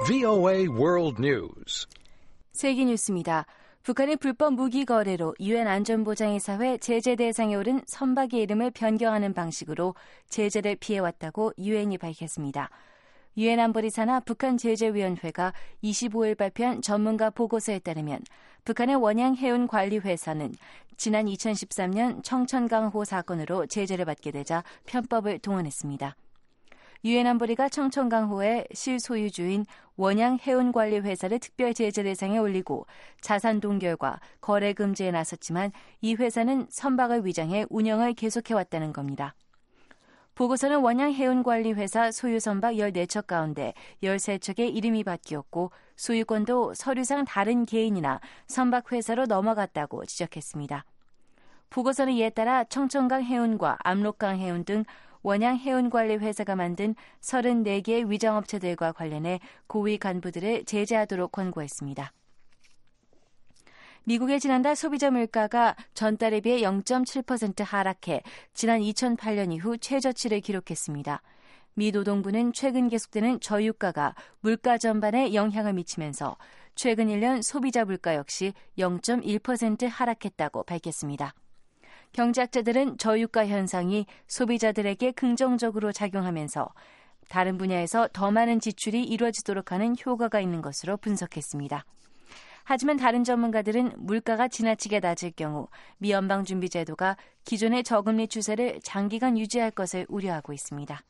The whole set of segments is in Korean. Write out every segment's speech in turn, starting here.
VOA World News. 세계 뉴스입니다. 북한의 불법 무기 거래로 유엔 안전보장이사회 제재 대상에 오른 선박의 이름을 변경하는 방식으로 제재를 피해왔다고 유엔이 밝혔습니다. 유엔 안보리사나 북한 제재위원회가 25일 발표한 전문가 보고서에 따르면 북한의 원양해운관리회사는 지난 2013년 청천강호 사건으로 제재를 받게 되자 편법을 동원했습니다. 유엔 안보리가 청천강호의 실소유주인 원양해운관리회사를 특별 제재 대상에 올리고 자산 동결과 거래 금지에 나섰지만 이 회사는 선박을 위장해 운영을 계속해왔다는 겁니다. 보고서는 원양해운관리회사 소유 선박 14척 가운데 13척의 이름이 바뀌었고 소유권도 서류상 다른 개인이나 선박회사로 넘어갔다고 지적했습니다. 보고서는 이에 따라 청천강 해운과 압록강 해운 등 원양해운관리회사가 만든 34개의 위장업체들과 관련해 고위 간부들을 제재하도록 권고했습니다. 미국의 지난달 소비자 물가가 전달에 비해 0.7% 하락해 지난 2008년 이후 최저치를 기록했습니다. 미 노동부는 최근 계속되는 저유가가 물가 전반에 영향을 미치면서 최근 1년 소비자 물가 역시 0.1% 하락했다고 밝혔습니다. 경제학자들은 저유가 현상이 소비자들에게 긍정적으로 작용하면서 다른 분야에서 더 많은 지출이 이루어지도록 하는 효과가 있는 것으로 분석했습니다. 하지만 다른 전문가들은 물가가 지나치게 낮을 경우 미 연방준비제도가 기존의 저금리 추세를 장기간 유지할 것을 우려하고 있습니다.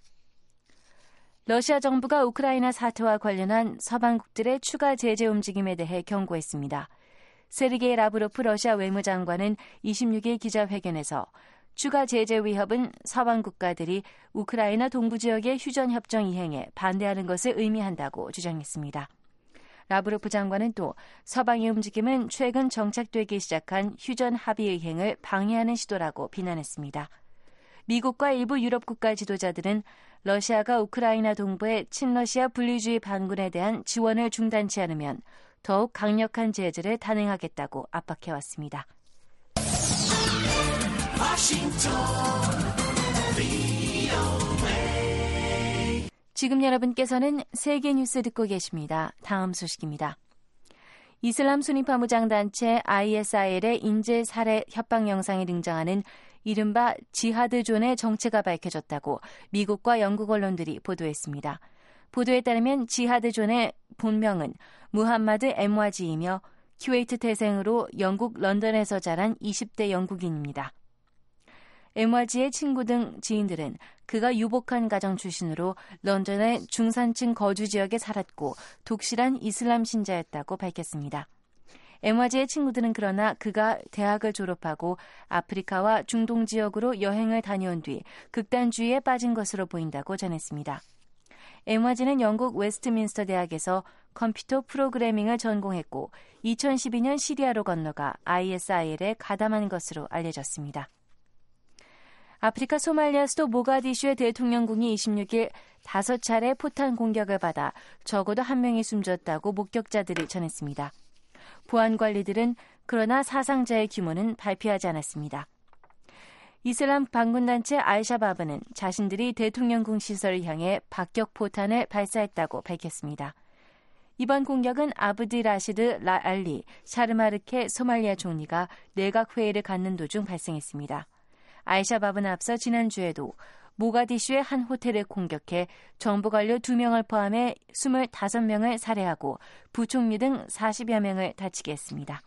러시아 정부가 우크라이나 사태와 관련한 서방국들의 추가 제재 움직임에 대해 경고했습니다. 세르게이 라브로프 러시아 외무장관은 26일 기자회견에서 추가 제재 위협은 서방 국가들이 우크라이나 동부 지역의 휴전협정 이행에 반대하는 것을 의미한다고 주장했습니다. 라브로프 장관은 또 서방의 움직임은 최근 정착되기 시작한 휴전 합의 이행을 방해하는 시도라고 비난했습니다. 미국과 일부 유럽 국가 지도자들은 러시아가 우크라이나 동부의 친러시아 분리주의 반군에 대한 지원을 중단치 않으면 더욱 강력한 제재를 단행하겠다고 압박해왔습니다. 지금 여러분께서는 세계 뉴스 듣고 계십니다. 다음 소식입니다. 이슬람 수니파 무장단체 ISIL의 인질 살해 협박 영상에 등장하는 이른바 지하드존의 정체가 밝혀졌다고 미국과 영국 언론들이 보도했습니다. 보도에 따르면 지하드존의 본명은 무함마드 엠와지이며 쿠웨이트 태생으로 영국 런던에서 자란 20대 영국인입니다. 엠와지의 친구 등 지인들은 그가 유복한 가정 출신으로 런던의 중산층 거주 지역에 살았고 독실한 이슬람 신자였다고 밝혔습니다. 엠와지의 친구들은 그러나 그가 대학을 졸업하고 아프리카와 중동 지역으로 여행을 다녀온 뒤 극단주의에 빠진 것으로 보인다고 전했습니다. 엠와지는 영국 웨스트민스터 대학에서 컴퓨터 프로그래밍을 전공했고 2012년 시리아로 건너가 ISIL에 가담한 것으로 알려졌습니다. 아프리카 소말리아 수도 모가디슈의 대통령궁이 26일 5차례 포탄 공격을 받아 적어도 1명이 숨졌다고 목격자들이 전했습니다. 보안 관리들은 그러나 사상자의 규모는 발표하지 않았습니다. 이슬람 반군단체 알샤바브는 자신들이 대통령궁 시설을 향해 박격 포탄을 발사했다고 밝혔습니다. 이번 공격은 아브디 라시드 알리 샤르마르케 소말리아 총리가 내각회의를 갖는 도중 발생했습니다. 알샤바브는 앞서 지난주에도 모가디슈의 한 호텔을 공격해 정부 관료 2명을 포함해 25명을 살해하고 부총리 등 40여 명을 다치게 했습니다.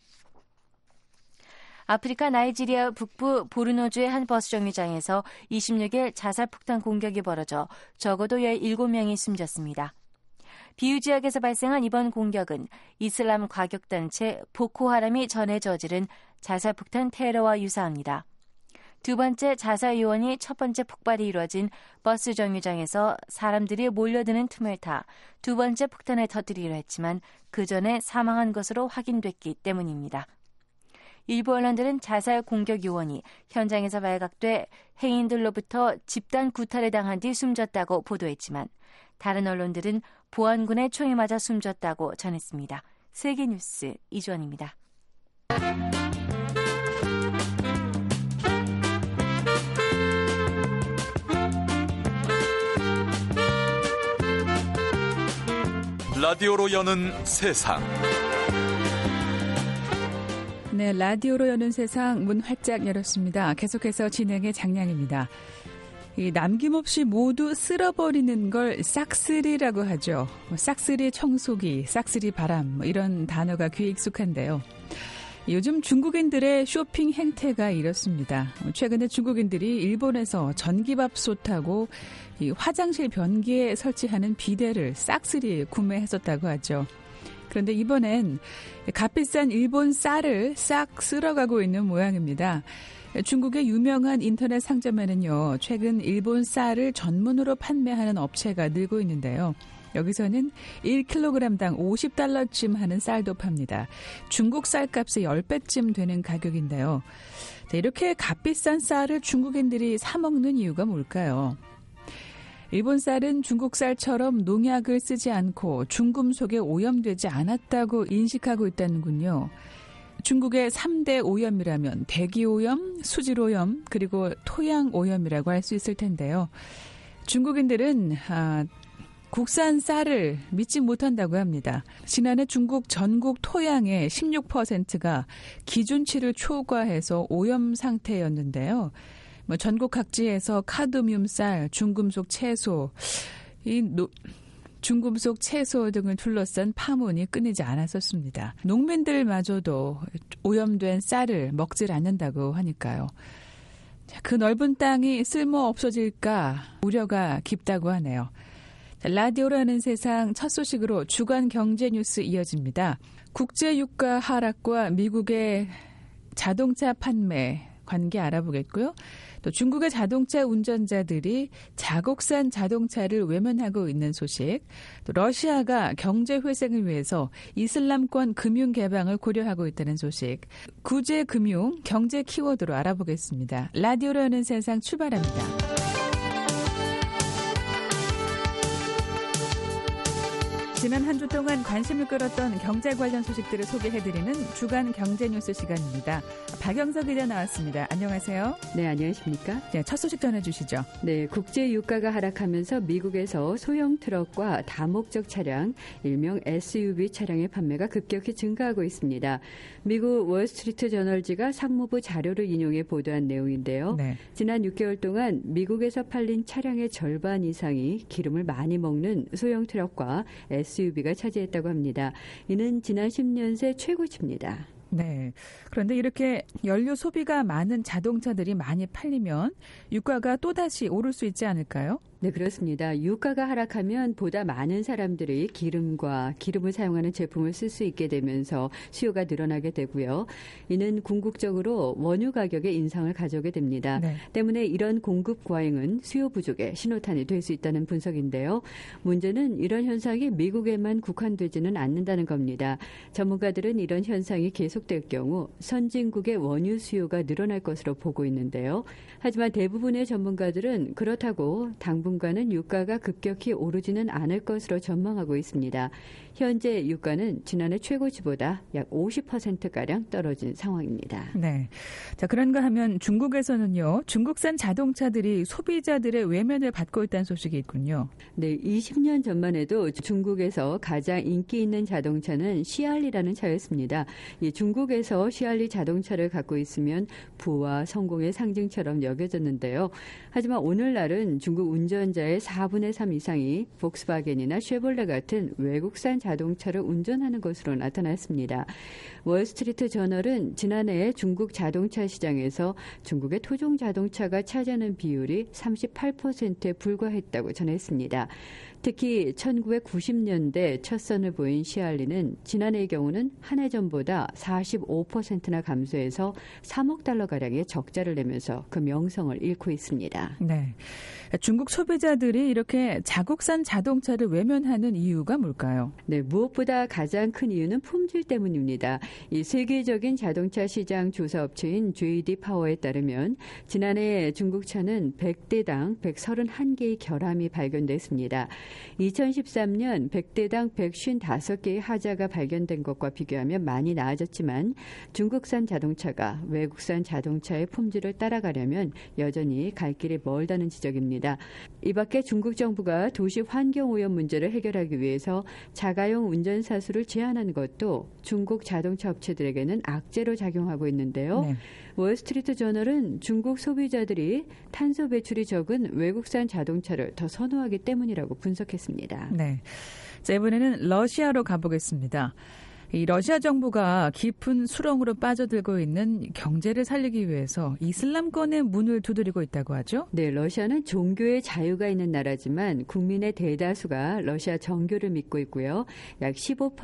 아프리카 나이지리아 북부 보르노주의 한 버스 정류장에서 26일 자살폭탄 공격이 벌어져 적어도 17명이 숨졌습니다. 비유 지역에서 발생한 이번 공격은 이슬람 과격단체 보코하람이 전해 저지른 자살폭탄 테러와 유사합니다. 두 번째 자살 요원이 첫 번째 폭발이 이루어진 버스 정류장에서 사람들이 몰려드는 틈을 타 두 번째 폭탄을 터뜨리려 했지만 그 전에 사망한 것으로 확인됐기 때문입니다. 일부 언론들은 자살 공격 요원이 현장에서 발각돼 행인들로부터 집단 구타를 당한 뒤 숨졌다고 보도했지만 다른 언론들은 보안군의 총에 맞아 숨졌다고 전했습니다. 세계뉴스 이주원입니다. 라디오로 여는 세상. 네, 라디오로 여는 세상 문 활짝 열었습니다. 계속해서 진행의 장량입니다. 남김없이 모두 쓸어버리는 걸 싹쓸이라고 하죠. 싹쓸이 청소기, 싹쓸이 바람 이런 단어가 귀에 익숙한데요. 요즘 중국인들의 쇼핑 행태가 이렇습니다. 최근에 중국인들이 일본에서 전기밥솥하고 화장실 변기에 설치하는 비데를 싹쓸이 구매했었다고 하죠. 그런데 이번엔 값비싼 일본 쌀을 싹 쓸어가고 있는 모양입니다. 중국의 유명한 인터넷 상점에는요, 최근 일본 쌀을 전문으로 판매하는 업체가 늘고 있는데요. 여기서는 1kg당 50달러쯤 하는 쌀도 팝니다. 중국 쌀값의 10배쯤 되는 가격인데요. 이렇게 값비싼 쌀을 중국인들이 사 먹는 이유가 뭘까요? 일본 쌀은 중국 쌀처럼 농약을 쓰지 않고 중금속에 오염되지 않았다고 인식하고 있다는군요. 중국의 3대 오염이라면 대기오염, 수질오염, 그리고 토양오염이라고 할 수 있을 텐데요. 중국인들은 국산 쌀을 믿지 못한다고 합니다. 지난해 중국 전국 토양의 16%가 기준치를 초과해서 오염 상태였는데요. 전국 각지에서 카드뮴 쌀, 중금속 채소, 중금속 채소 등을 둘러싼 파문이 끊이지 않았었습니다. 농민들마저도 오염된 쌀을 먹질 않는다고 하니까요. 그 넓은 땅이 쓸모 없어질까 우려가 깊다고 하네요. 라디오로 하는 세상 첫 소식으로 주간 경제 뉴스 이어집니다. 국제 유가 하락과 미국의 자동차 판매 관계 알아보겠고요. 또 중국의 자동차 운전자들이 자국산 자동차를 외면하고 있는 소식, 또 러시아가 경제 회생을 위해서 이슬람권 금융 개방을 고려하고 있다는 소식, 구제 금융 경제 키워드로 알아보겠습니다. 라디오로 하는 세상 출발합니다. 지난 한 주 동안 관심을 끌었던 경제 관련 소식들을 소개해드리는 주간 경제뉴스 시간입니다. 박영석 기자 나왔습니다. 안녕하세요. 네, 안녕하십니까? 네, 첫 소식 전해주시죠. 네, 국제 유가가 하락하면서 미국에서 소형 트럭과 다목적 차량, 일명 SUV 차량의 판매가 급격히 증가하고 있습니다. 미국 월스트리트 저널지가 상무부 자료를 인용해 보도한 내용인데요. 네. 지난 6개월 동안 미국에서 팔린 차량의 절반 이상이 기름을 많이 먹는 소형 트럭과 SUV가 차지했다고 합니다. 이는 지난 10년 새 최고치입니다. 네. 그런데 이렇게 연료 소비가 많은 자동차들이 많이 팔리면 유가가 또다시 오를 수 있지 않을까요? 네, 그렇습니다. 유가가 하락하면 보다 많은 사람들이 기름을 사용하는 제품을 쓸 수 있게 되면서 수요가 늘어나게 되고요. 이는 궁극적으로 원유 가격의 인상을 가져오게 됩니다. 네. 때문에 이런 공급 과잉은 수요 부족의 신호탄이 될 수 있다는 분석인데요. 문제는 이런 현상이 미국에만 국한되지는 않는다는 겁니다. 전문가들은 이런 현상이 계속될 경우 선진국의 원유 수요가 늘어날 것으로 보고 있는데요. 하지만 대부분의 전문가들은 그렇다고 당분간은 유가가 급격히 오르지는 않을 것으로 전망하고 있습니다. 현재 유가는 지난해 최고치보다 약 50%가량 떨어진 상황입니다. 네. 자, 그런가 하면 중국에서는요, 중국산 자동차들이 소비자들의 외면을 받고 있다는 소식이 있군요. 네, 20년 전만 해도 중국에서 가장 인기 있는 자동차는 시알리라는 차였습니다. 중국에서 시알리 자동차를 갖고 있으면 부와 성공의 상징처럼 여겨졌는데요. 하지만 오늘날은 중국 운전자의 4분의 3 이상이 폭스바겐이나 쉐볼레 같은 외국산 자동차를 운전하는 것으로 나타났습니다. 월스트리트 저널은 지난해 중국 자동차 시장에서 중국의 토종 자동차가 차지하는 비율이 38%에 불과했다고 전했습니다. 특히 1990년대 첫 선을 보인 시알리는 지난해의 경우는 한 해 전보다 45%나 감소해서 3억 달러가량의 적자를 내면서 그 명성을 잃고 있습니다. 네. 중국 소비자들이 이렇게 자국산 자동차를 외면하는 이유가 뭘까요? 네, 무엇보다 가장 큰 이유는 품질 때문입니다. 이 세계적인 자동차 시장 조사 업체인 JD 파워에 따르면 지난해 중국 차는 100대당 131개의 결함이 발견됐습니다. 2013년 100대당 155개의 하자가 발견된 것과 비교하면 많이 나아졌지만 중국산 자동차가 외국산 자동차의 품질을 따라가려면 여전히 갈 길이 멀다는 지적입니다. 이 밖에 중국 정부가 도시 환경오염 문제를 해결하기 위해서 자가용 운전사 수를 제한하는 것도 중국 자동차 업체들에게는 악재로 작용하고 있는데요. 네. 월스트리트 저널은 중국 소비자들이 탄소 배출이 적은 외국산 자동차를 더 선호하기 때문이라고 분석했습니다. 네. 자, 이번에는 러시아로 가보겠습니다. 이 러시아 정부가 깊은 수렁으로 빠져들고 있는 경제를 살리기 위해서 이슬람권의 문을 두드리고 있다고 하죠? 네, 러시아는 종교의 자유가 있는 나라지만 국민의 대다수가 러시아 정교를 믿고 있고요. 약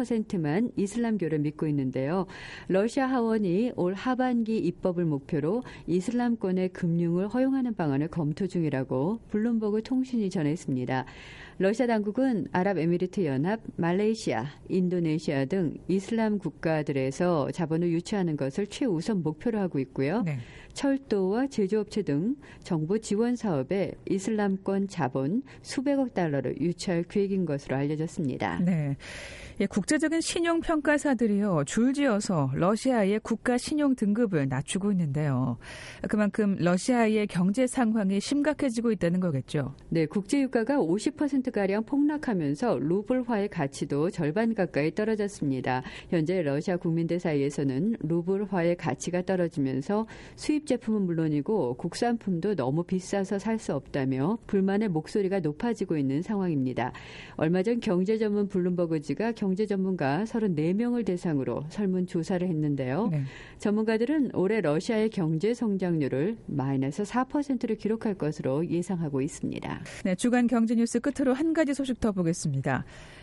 15%만 이슬람교를 믿고 있는데요. 러시아 하원이 올 하반기 입법을 목표로 이슬람권의 금융을 허용하는 방안을 검토 중이라고 블룸버그 통신이 전했습니다. 러시아 당국은 아랍에미리트 연합, 말레이시아, 인도네시아 등 이슬람 국가들에서 자본을 유치하는 것을 최우선 목표로 하고 있고요. 네. 철도와 제조업체 등 정부 지원 사업에 이슬람권 자본 수백억 달러를 유치할 계획인 것으로 알려졌습니다. 네. 예, 국제적인 신용평가사들이요, 줄지어서 러시아의 국가 신용 등급을 낮추고 있는데요. 그만큼 러시아의 경제 상황이 심각해지고 있다는 거겠죠. 네, 국제유가가 50%가량 폭락하면서 루블화의 가치도 절반 가까이 떨어졌습니다. 현재 러시아 국민들 사이에서는 루블화의 가치가 떨어지면서 수입 제품은 물론이고 국산품도 너무 비싸서 살 수 없다며 불만의 목소리가 높아지고 있는 상황입니다. 얼마 전 경제전문 블룸버그지가 경제 전문가 34명을 대상으로 설문조사를 했는데요. 네. 전문가들은 올해 러시아의 경제 성장률을 마이너스 4%를 기록할 것으로 예상하고 있습니다. 네, 주간 경제뉴스 끝으로 한 가지 소식 더 보겠습니다.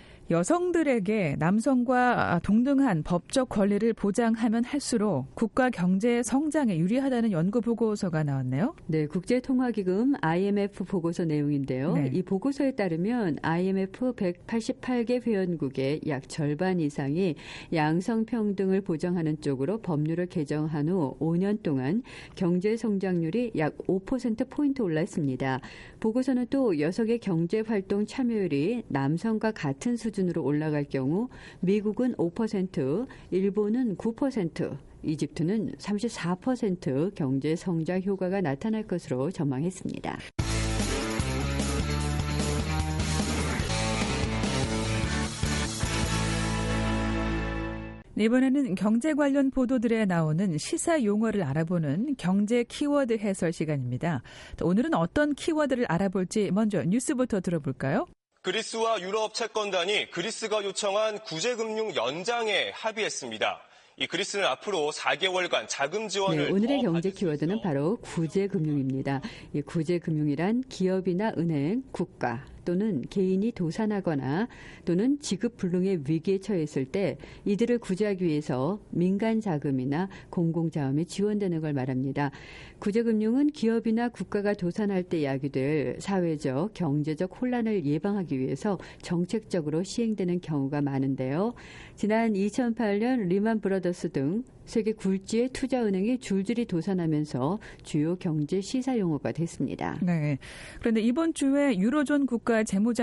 여성들에게 남성과 동등한 법적 권리를 보장하면 할수록 국가 경제 성장에 유리하다는 연구 보고서가 나왔네요. 네, 국제통화기금 IMF 보고서 내용인데요. 네. 이 보고서에 따르면 IMF 188개 회원국의 약 절반 이상이 양성평등을 보장하는 쪽으로 법률을 개정한 후 5년 동안 경제 성장률이 약 5%포인트 올랐습니다. 보고서는 또 여성의 경제활동 참여율이 남성과 같은 수준으로 올라갈 경우 미국은 5%, 일본은 9%, 이집트는 34% 경제 성장 효과가 나타날 것으로 전망했습니다. 이번에는 경제 관련 보도들에 나오는 시사 용어를 알아보는 경제 키워드 해설 시간입니다. 오늘은 어떤 키워드를 알아볼지 먼저 뉴스부터 들어볼까요? 그리스와 유럽 채권단이 그리스가 요청한 구제금융 연장에 합의했습니다. 이 그리스는 앞으로 4개월간 자금 지원을 오늘의 경제 키워드는 바로 구제금융입니다. 이 구제금융이란 기업이나 은행, 국가 또는 개인이 도산하거나 또는 지급불능의 위기에 처했을 때 이들을 구제하기 위해서 민간 자금이나 공공자금이 지원되는 걸 말합니다. 구제금융은 기업이나 국가가 도산할 때 야기될 사회적, 경제적 혼란을 예방하기 위해서 정책적으로 시행되는 경우가 많은데요. 지난 2008년 리만 브라더스 등 세계 굴지의 투자은행이 줄줄이 도산하면서 주요 경제 시사 용어가 됐습니다. 네. 그런데 이번 주에 유로존 국가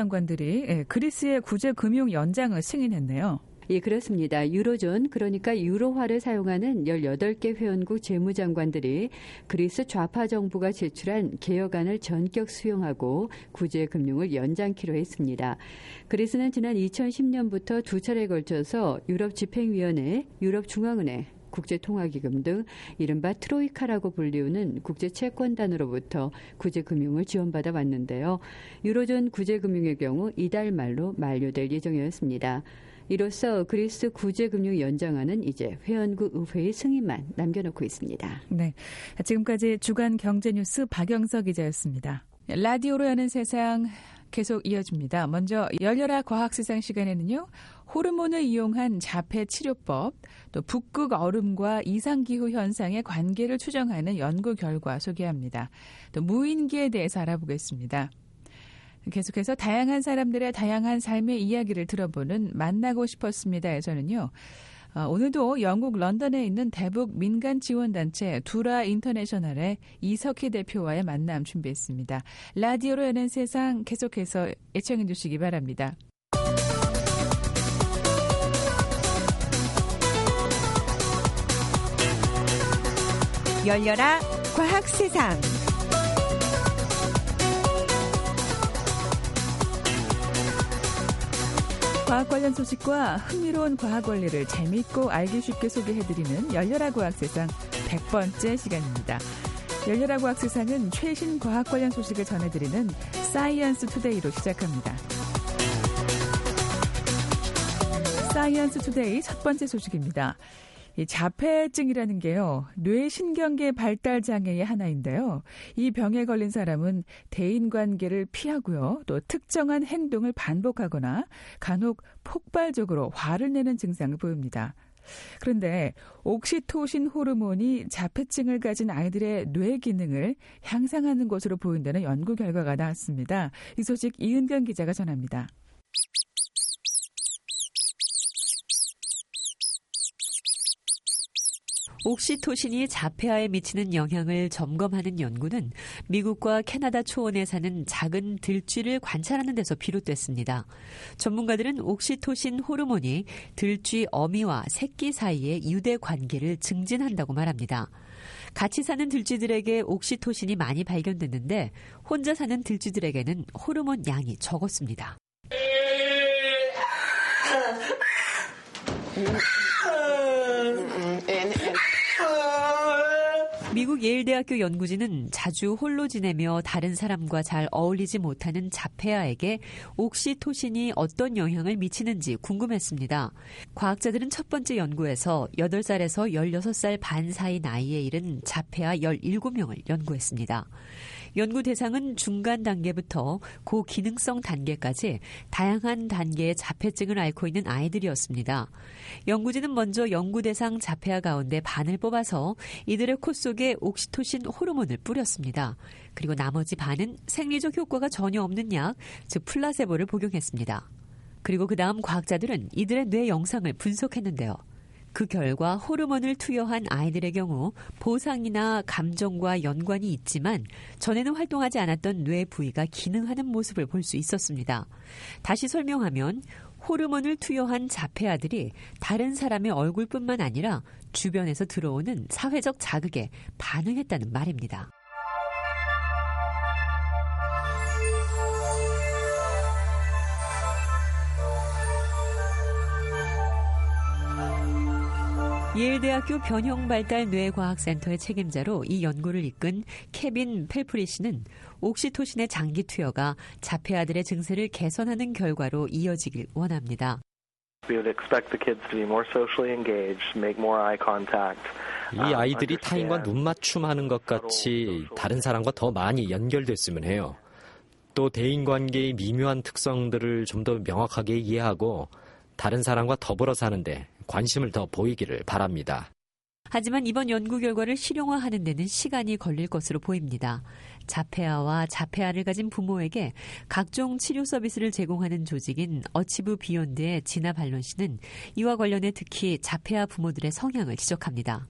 재무장관들이 그리스의 구제금융 연장을 승인했네요. 예, 그렇습니다. 유로존, 그러니까 유로화를 사용하는 18개 회원국 재무장관들이 그리스 좌파 정부가 제출한 개혁안을 전격 수용하고 구제금융을 연장키로 했습니다. 그리스는 지난 2010년부터 두 차례에 걸쳐서 유럽집행위원회, 유럽중앙은행, 국제통화기금 등 이른바 트로이카라고 불리우는 국제채권단으로부터 구제금융을 지원받아 왔는데요. 유로존 구제금융의 경우 이달 말로 만료될 예정이었습니다. 이로써 그리스 구제금융 연장안은 이제 회원국 의회의 승인만 남겨놓고 있습니다. 네, 지금까지 주간 경제뉴스 박영석 기자였습니다. 라디오로 여는 세상 계속 이어집니다. 먼저 열려라 과학세상 시간에는요. 호르몬을 이용한 자폐 치료법, 또 북극 얼음과 이상기후 현상의 관계를 추정하는 연구 결과 소개합니다. 또 무인기에 대해서 알아보겠습니다. 계속해서 다양한 사람들의 다양한 삶의 이야기를 들어보는 만나고 싶었습니다에서는요. 오늘도 영국 런던에 있는 대북 민간 지원단체 두라 인터내셔널의 이석희 대표와의 만남 준비했습니다. 라디오로 여는 세상 계속해서 애청해 주시기 바랍니다. 열려라 과학세상. 과학 관련 소식과 흥미로운 과학 원리를 재미있고 알기 쉽게 소개해드리는 열려라 과학세상 100번째 시간입니다. 열려라 과학세상은 최신 과학 관련 소식을 전해드리는 사이언스 투데이로 시작합니다. 사이언스 투데이 첫 번째 소식입니다. 이 자폐증이라는 게요, 뇌신경계 발달 장애의 하나인데요. 이 병에 걸린 사람은 대인관계를 피하고요, 또 특정한 행동을 반복하거나 간혹 폭발적으로 화를 내는 증상을 보입니다. 그런데 옥시토신 호르몬이 자폐증을 가진 아이들의 뇌 기능을 향상하는 것으로 보인다는 연구 결과가 나왔습니다. 이 소식 이은경 기자가 전합니다. 옥시토신이 자폐아에 미치는 영향을 점검하는 연구는 미국과 캐나다 초원에 사는 작은 들쥐를 관찰하는 데서 비롯됐습니다. 전문가들은 옥시토신 호르몬이 들쥐 어미와 새끼 사이의 유대 관계를 증진한다고 말합니다. 같이 사는 들쥐들에게 옥시토신이 많이 발견됐는데 혼자 사는 들쥐들에게는 호르몬 양이 적었습니다. 미국 예일대학교 연구진은 자주 홀로 지내며 다른 사람과 잘 어울리지 못하는 자폐아에게 옥시토신이 어떤 영향을 미치는지 궁금했습니다. 과학자들은 첫 번째 연구에서 8살에서 16살 반 사이 나이에 이른 자폐아 17명을 연구했습니다. 연구 대상은 중간 단계부터 고기능성 단계까지 다양한 단계의 자폐증을 앓고 있는 아이들이었습니다. 연구진은 먼저 연구 대상 자폐아 가운데 반을 뽑아서 이들의 코 속에 옥시토신 호르몬을 뿌렸습니다. 그리고 나머지 반은 생리적 효과가 전혀 없는 약, 즉 플라세보를 복용했습니다. 그리고 그 다음 과학자들은 이들의 뇌 영상을 분석했는데요. 그 결과 호르몬을 투여한 아이들의 경우 보상이나 감정과 연관이 있지만 전에는 활동하지 않았던 뇌 부위가 기능하는 모습을 볼 수 있었습니다. 다시 설명하면 호르몬을 투여한 자폐아들이 다른 사람의 얼굴뿐만 아니라 주변에서 들어오는 사회적 자극에 반응했다는 말입니다. 예일대학교 변형발달 뇌과학센터의 책임자로 이 연구를 이끈 케빈 펠프리 씨는 옥시토신의 장기 투여가 자폐아들의 증세를 개선하는 결과로 이어지길 원합니다. 이 아이들이 타인과 눈 맞춤하는 것 같이 다른 사람과 더 많이 연결됐으면 해요. 또 대인관계의 미묘한 특성들을 좀 더 명확하게 이해하고 다른 사람과 더불어 사는데 관심을 더 보이기를 바랍니다. 하지만 이번 연구 결과를 실용화하는 데는 시간이 걸릴 것으로 보입니다. 자폐아와 자폐아를 가진 부모에게 각종 치료 서비스를 제공하는 조직인 어치브 비욘드의 지나 발론 씨는 이와 관련해 특히 자폐아 부모들의 성향을 지적합니다.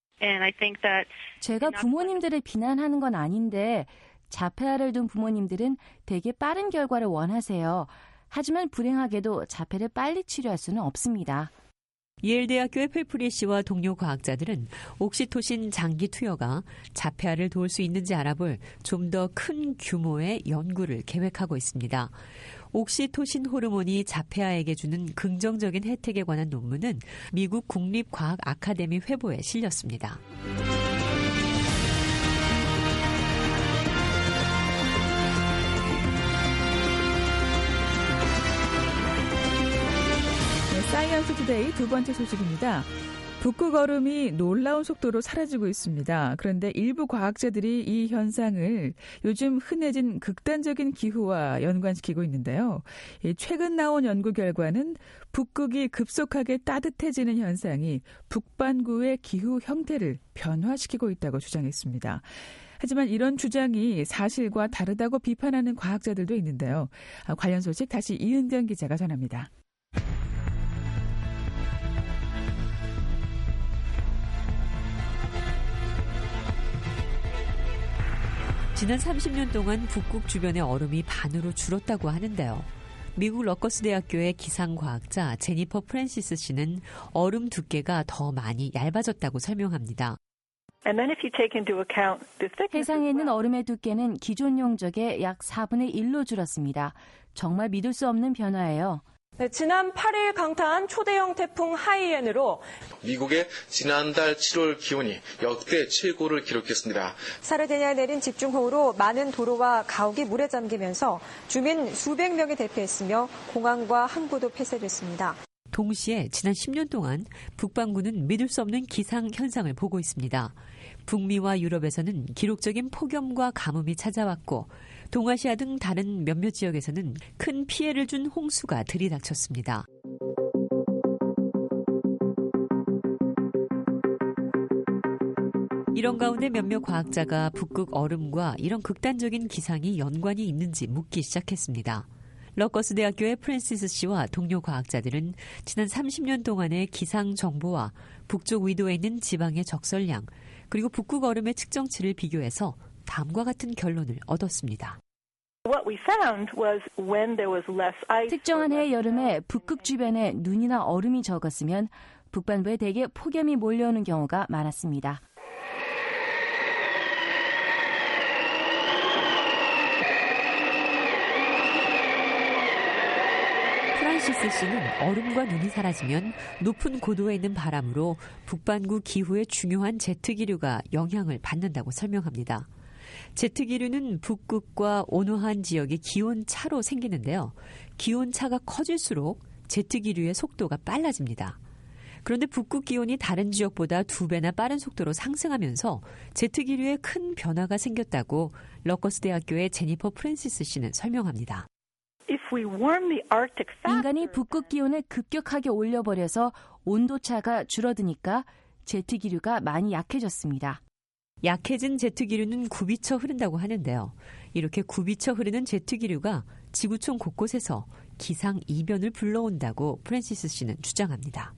제가 부모님들을 비난하는 건 아닌데 자폐아를 둔 부모님들은 되게 빠른 결과를 원하세요. 하지만 불행하게도 자폐를 빨리 치료할 수는 없습니다. 예일대학교의 펠프리 씨와 동료 과학자들은 옥시토신 장기 투여가 자폐아를 도울 수 있는지 알아볼 좀 더 큰 규모의 연구를 계획하고 있습니다. 옥시토신 호르몬이 자폐아에게 주는 긍정적인 혜택에 관한 논문은 미국 국립과학 아카데미 회보에 실렸습니다. 사이언스 투데이 두 번째 소식입니다. 북극 얼음이 놀라운 속도로 사라지고 있습니다. 그런데 일부 과학자들이 이 현상을 요즘 흔해진 극단적인 기후와 연관시키고 있는데요. 최근 나온 연구 결과는 북극이 급속하게 따뜻해지는 현상이 북반구의 기후 형태를 변화시키고 있다고 주장했습니다. 하지만 이런 주장이 사실과 다르다고 비판하는 과학자들도 있는데요. 관련 소식 다시 이은경 기자가 전합니다. 지난 30년 동안 북극 주변의 얼음이 반으로 줄었다고 하는데요. 미국 러커스 대학교의 기상과학자 제니퍼 프랜시스 씨는 얼음 두께가 더 많이 얇아졌다고 설명합니다. 해상에 있는 얼음의 두께는 기존 용적의 약 4분의 1로 줄었습니다. 정말 믿을 수 없는 변화예요. 네, 지난 8일 강타한 초대형 태풍 하이엔으로 미국의 지난달 7월 기온이 역대 최고를 기록했습니다. 사르디니아에 내린 집중호우로 많은 도로와 가옥이 물에 잠기면서 주민 수백 명이 대피했으며 공항과 항구도 폐쇄됐습니다. 동시에 지난 10년 동안 북반구는 믿을 수 없는 기상 현상을 보고 있습니다. 북미와 유럽에서는 기록적인 폭염과 가뭄이 찾아왔고 동아시아 등 다른 몇몇 지역에서는 큰 피해를 준 홍수가 들이닥쳤습니다. 이런 가운데 몇몇 과학자가 북극 얼음과 이런 극단적인 기상이 연관이 있는지 묻기 시작했습니다. 러커스 대학교의 프랜시스 씨와 동료 과학자들은 지난 30년 동안의 기상 정보와 북쪽 위도에 있는 지방의 적설량 그리고 북극 얼음의 측정치를 비교해서 다음과 같은 결론을 얻었습니다. 특정한 해의 여름에 북극 주변에 눈이나 얼음이 적었으면 북반부에 대개 폭염이 몰려오는 경우가 많았습니다. 프란시스 씨는 얼음과 눈이 사라지면 높은 고도에 있는 바람으로 북반구 기후의 중요한 제트기류가 영향을 받는다고 설명합니다. 제트기류는 북극과 온화한 지역의 기온차로 생기는데요. 기온차가 커질수록 제트기류의 속도가 빨라집니다. 그런데 북극 기온이 다른 지역보다 2배나 빠른 속도로 상승하면서 제트기류에 큰 변화가 생겼다고 러커스 대학교의 제니퍼 프랜시스 씨는 설명합니다. 인간이 북극 기온을 급격하게 올려버려서 온도차가 줄어드니까 제트기류가 많이 약해졌습니다. 약해진 제트기류는 굽이쳐 흐른다고 하는데요. 이렇게 굽이쳐 흐르는 제트기류가 지구촌 곳곳에서 기상 이변을 불러온다고 프랜시스 씨는 주장합니다.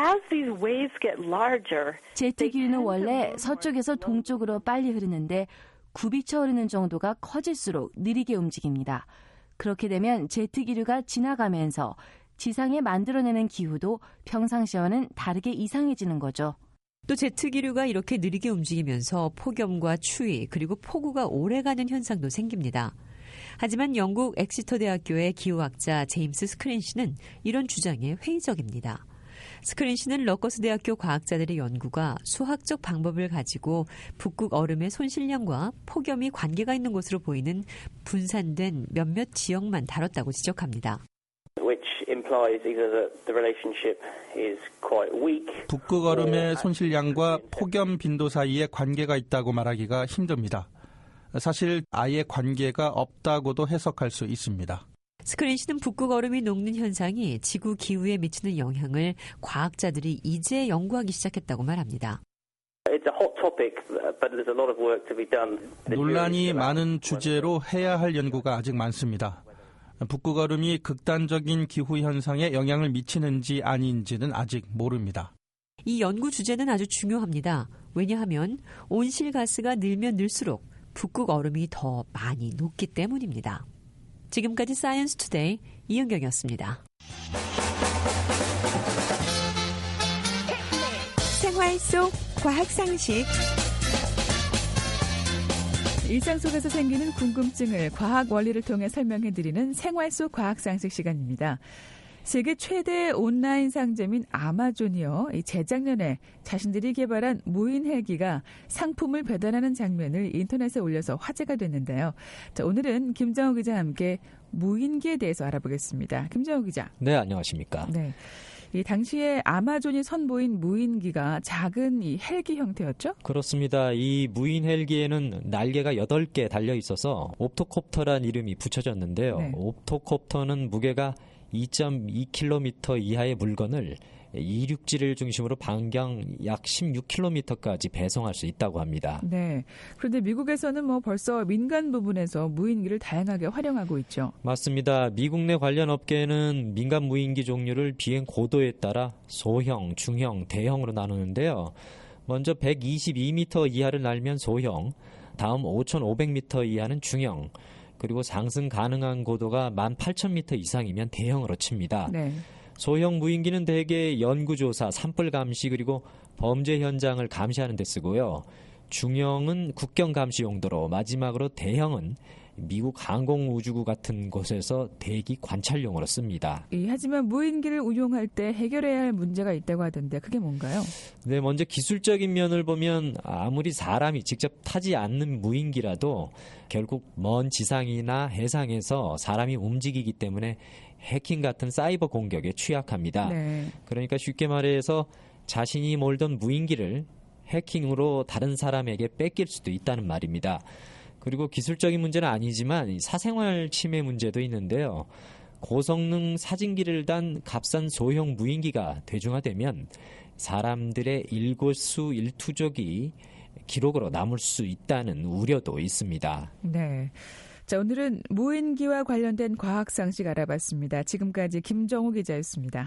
제트기류는 원래 서쪽에서 동쪽으로 빨리 흐르는데 굽이쳐 흐르는 정도가 커질수록 느리게 움직입니다. 그렇게 되면 제트기류가 지나가면서 지상에 만들어내는 기후도 평상시와는 다르게 이상해지는 거죠. 또 제트기류가 이렇게 느리게 움직이면서 폭염과 추위 그리고 폭우가 오래가는 현상도 생깁니다. 하지만 영국 엑시터 대학교의 기후학자 제임스 스크린 씨는 이런 주장에 회의적입니다. 스크린 씨는 러커스 대학교 과학자들의 연구가 수학적 방법을 가지고 북극 얼음의 손실량과 폭염이 관계가 있는 것으로 보이는 분산된 몇몇 지역만 다뤘다고 지적합니다. 북극 얼음의 손실량과 폭염 빈도 사이에 관계가 있다고 말하기가 힘듭니다. 사실 아예 관계가 없다고도 해석할 수 있습니다. 스크린 씨는 북극 얼음이 녹는 현상이 지구 기후에 미치는 영향을 과학자들이 이제 연구하기 시작했다고 말합니다. 논란이 많은 주제로 해야 할 연구가 아직 많습니다. 북극 얼음이 극단적인 기후 현상에 영향을 미치는지 아닌지는 아직 모릅니다. 이 연구 주제는 아주 중요합니다. 왜냐하면 온실가스가 늘면 늘수록 북극 얼음이 더 많이 녹기 때문입니다. 지금까지 사이언스 투데이 이은경이었습니다. 생활 속 과학 상식. 일상 속에서 생기는 궁금증을 과학 원리를 통해 설명해드리는 생활 속 과학 상식 시간입니다. 세계 최대 온라인 상점인 아마존이요. 재작년에 자신들이 개발한 무인 헬기가 상품을 배달하는 장면을 인터넷에 올려서 화제가 됐는데요. 자, 오늘은 김정우 기자와 함께 무인기에 대해서 알아보겠습니다. 김정우 기자. 네, 안녕하십니까. 네. 이 당시에 아마존이 선보인 무인기가 작은 이 헬기 형태였죠? 그렇습니다. 이 무인 헬기에는 날개가 8개 달려 있어서 옵토콥터란 이름이 붙여졌는데요. 네. 옵토콥터는 무게가 2.2km 이하의 물건을 이륙지를 중심으로 반경 약 16km까지 배송할 수 있다고 합니다. 네. 그런데 미국에서는 벌써 민간 부분에서 무인기를 다양하게 활용하고 있죠. 맞습니다. 미국 내 관련 업계는 민간 무인기 종류를 비행 고도에 따라 소형, 중형, 대형으로 나누는데요. 먼저 122m 이하를 날면 소형, 다음 5,500m 이하는 중형, 그리고 상승 가능한 고도가 18,000m 이상이면 대형으로 칩니다. 네. 소형 무인기는 대개 연구조사, 산불 감시 그리고 범죄 현장을 감시하는 데 쓰고요. 중형은 국경 감시 용도로, 마지막으로 대형은 미국 항공우주국 같은 곳에서 대기 관찰용으로 씁니다. 하지만 무인기를 운용할 때 해결해야 할 문제가 있다고 하던데 그게 뭔가요? 네, 먼저 기술적인 면을 보면 아무리 사람이 직접 타지 않는 무인기라도 결국 먼 지상이나 해상에서 사람이 움직이기 때문에 해킹 같은 사이버 공격에 취약합니다. 네. 그러니까 쉽게 말해서 자신이 몰던 무인기를 해킹으로 다른 사람에게 뺏길 수도 있다는 말입니다. 그리고 기술적인 문제는 아니지만 사생활 침해 문제도 있는데요. 고성능 사진기를 단 값싼 소형 무인기가 대중화되면 사람들의 일거수일투족이 기록으로 남을 수 있다는 우려도 있습니다. 네. 자, 오늘은 무인기와 관련된 과학 상식 알아봤습니다. 지금까지 김정우 기자였습니다.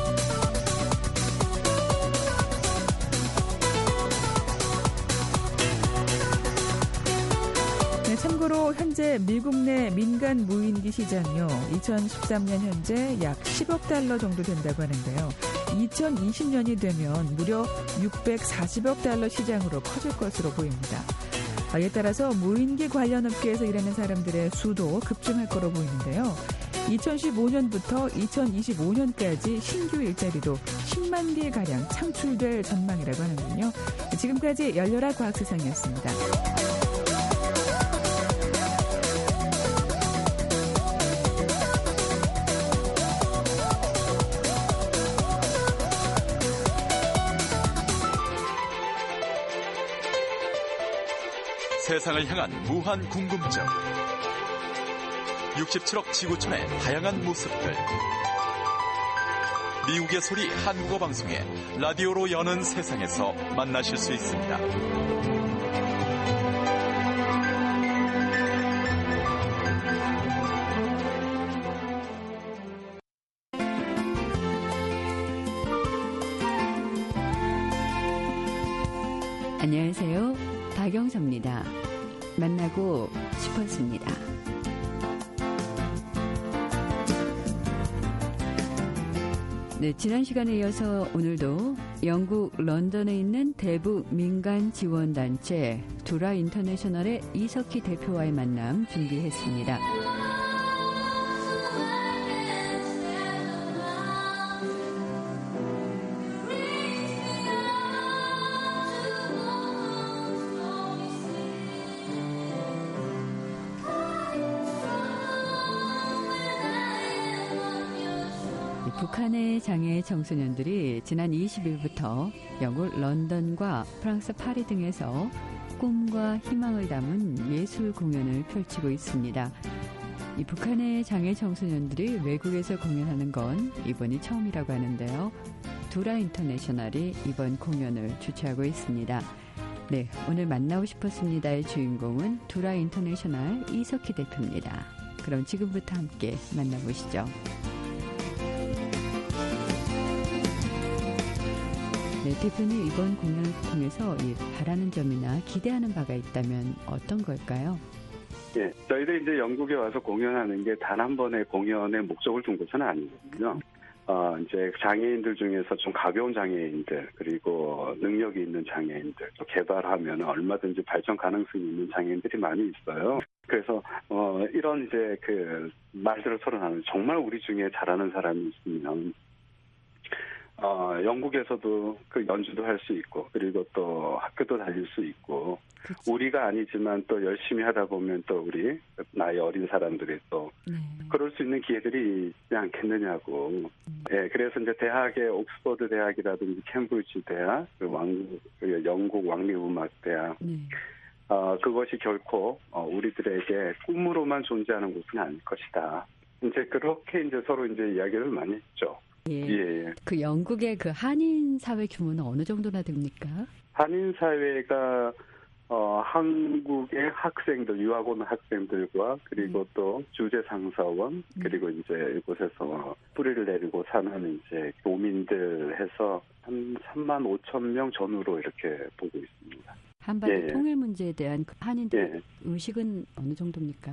네, 참고로 현재 미국 내 민간 무인기 시장이요. 2013년 현재 약 10억 달러 정도 된다고 하는데요. 2020년이 되면 무려 640억 달러 시장으로 커질 것으로 보입니다. 이에 따라서 무인기 관련 업계에서 일하는 사람들의 수도 급증할 거로 보이는데요. 2015년부터 2025년까지 신규 일자리도 10만 개가량 창출될 전망이라고 하는군요. 지금까지 열렬한 과학세상이었습니다. 세상을 향한 무한 궁금증. 67억 지구촌의 다양한 모습들. 미국의 소리 한국어 방송에 라디오로 여는 세상에서 만나실 수 있습니다. 안녕하세요. 박영서입니다. 만나고 싶었습니다. 네, 지난 시간에 이어서 오늘도 영국 런던에 있는 대북 민간 지원단체 두라 인터내셔널의 이석희 대표와의 만남 준비했습니다. 북한의 장애 청소년들이 지난 20일부터 영국 런던과 프랑스 파리 등에서 꿈과 희망을 담은 예술 공연을 펼치고 있습니다. 이 북한의 장애 청소년들이 외국에서 공연하는 건 이번이 처음이라고 하는데요. 두라 인터내셔널이 이번 공연을 주최하고 있습니다. 네, 오늘 만나고 싶었습니다의 주인공은 두라 인터내셔널 이석희 대표입니다. 그럼 지금부터 함께 만나보시죠. 네, 대표님 이번 공연을 통해서 바라는 점이나 기대하는 바가 있다면 어떤 걸까요? 예, 저희들이 이제 영국에 와서 공연하는 게 단 한 번의 공연의 목적을 둔 것은 아니거든요. 이제 장애인들 중에서 좀 가벼운 장애인들, 그리고 능력이 있는 장애인들, 또 개발하면 얼마든지 발전 가능성이 있는 장애인들이 많이 있어요. 그래서, 이런 이제 그 말들을 서로 나누는, 정말 우리 중에 잘하는 사람이 있으면, 영국에서도 그 연주도 할 수 있고, 그리고 또 학교도 다닐 수 있고, 그치. 우리가 아니지만 또 열심히 하다 보면 또 우리 나이 어린 사람들이 또 그럴 수 있는 기회들이 있지 않겠느냐고. 예, 그래서 이제 대학의 옥스퍼드 대학이라든지 캠브리지 대학, 그 영국 왕립음악대학, 그것이 결코 우리들에게 꿈으로만 존재하는 곳은 아닐 것이다. 이제 그렇게 이제 서로 이제 이야기를 많이 했죠. 예. 예. 그 영국의 그 한인 사회 규모는 어느 정도나 됩니까? 한인 사회가 한국의 학생들, 유학 온 학생들과 그리고 또 주재 상사원 그리고 이제 이곳에서 뿌리를 내리고 사는 이제 교민들 해서 한 3만 5천 명 전후로 이렇게 보고 있습니다. 한반도 통일 문제에 대한 한인들의 의식은 어느 정도입니까?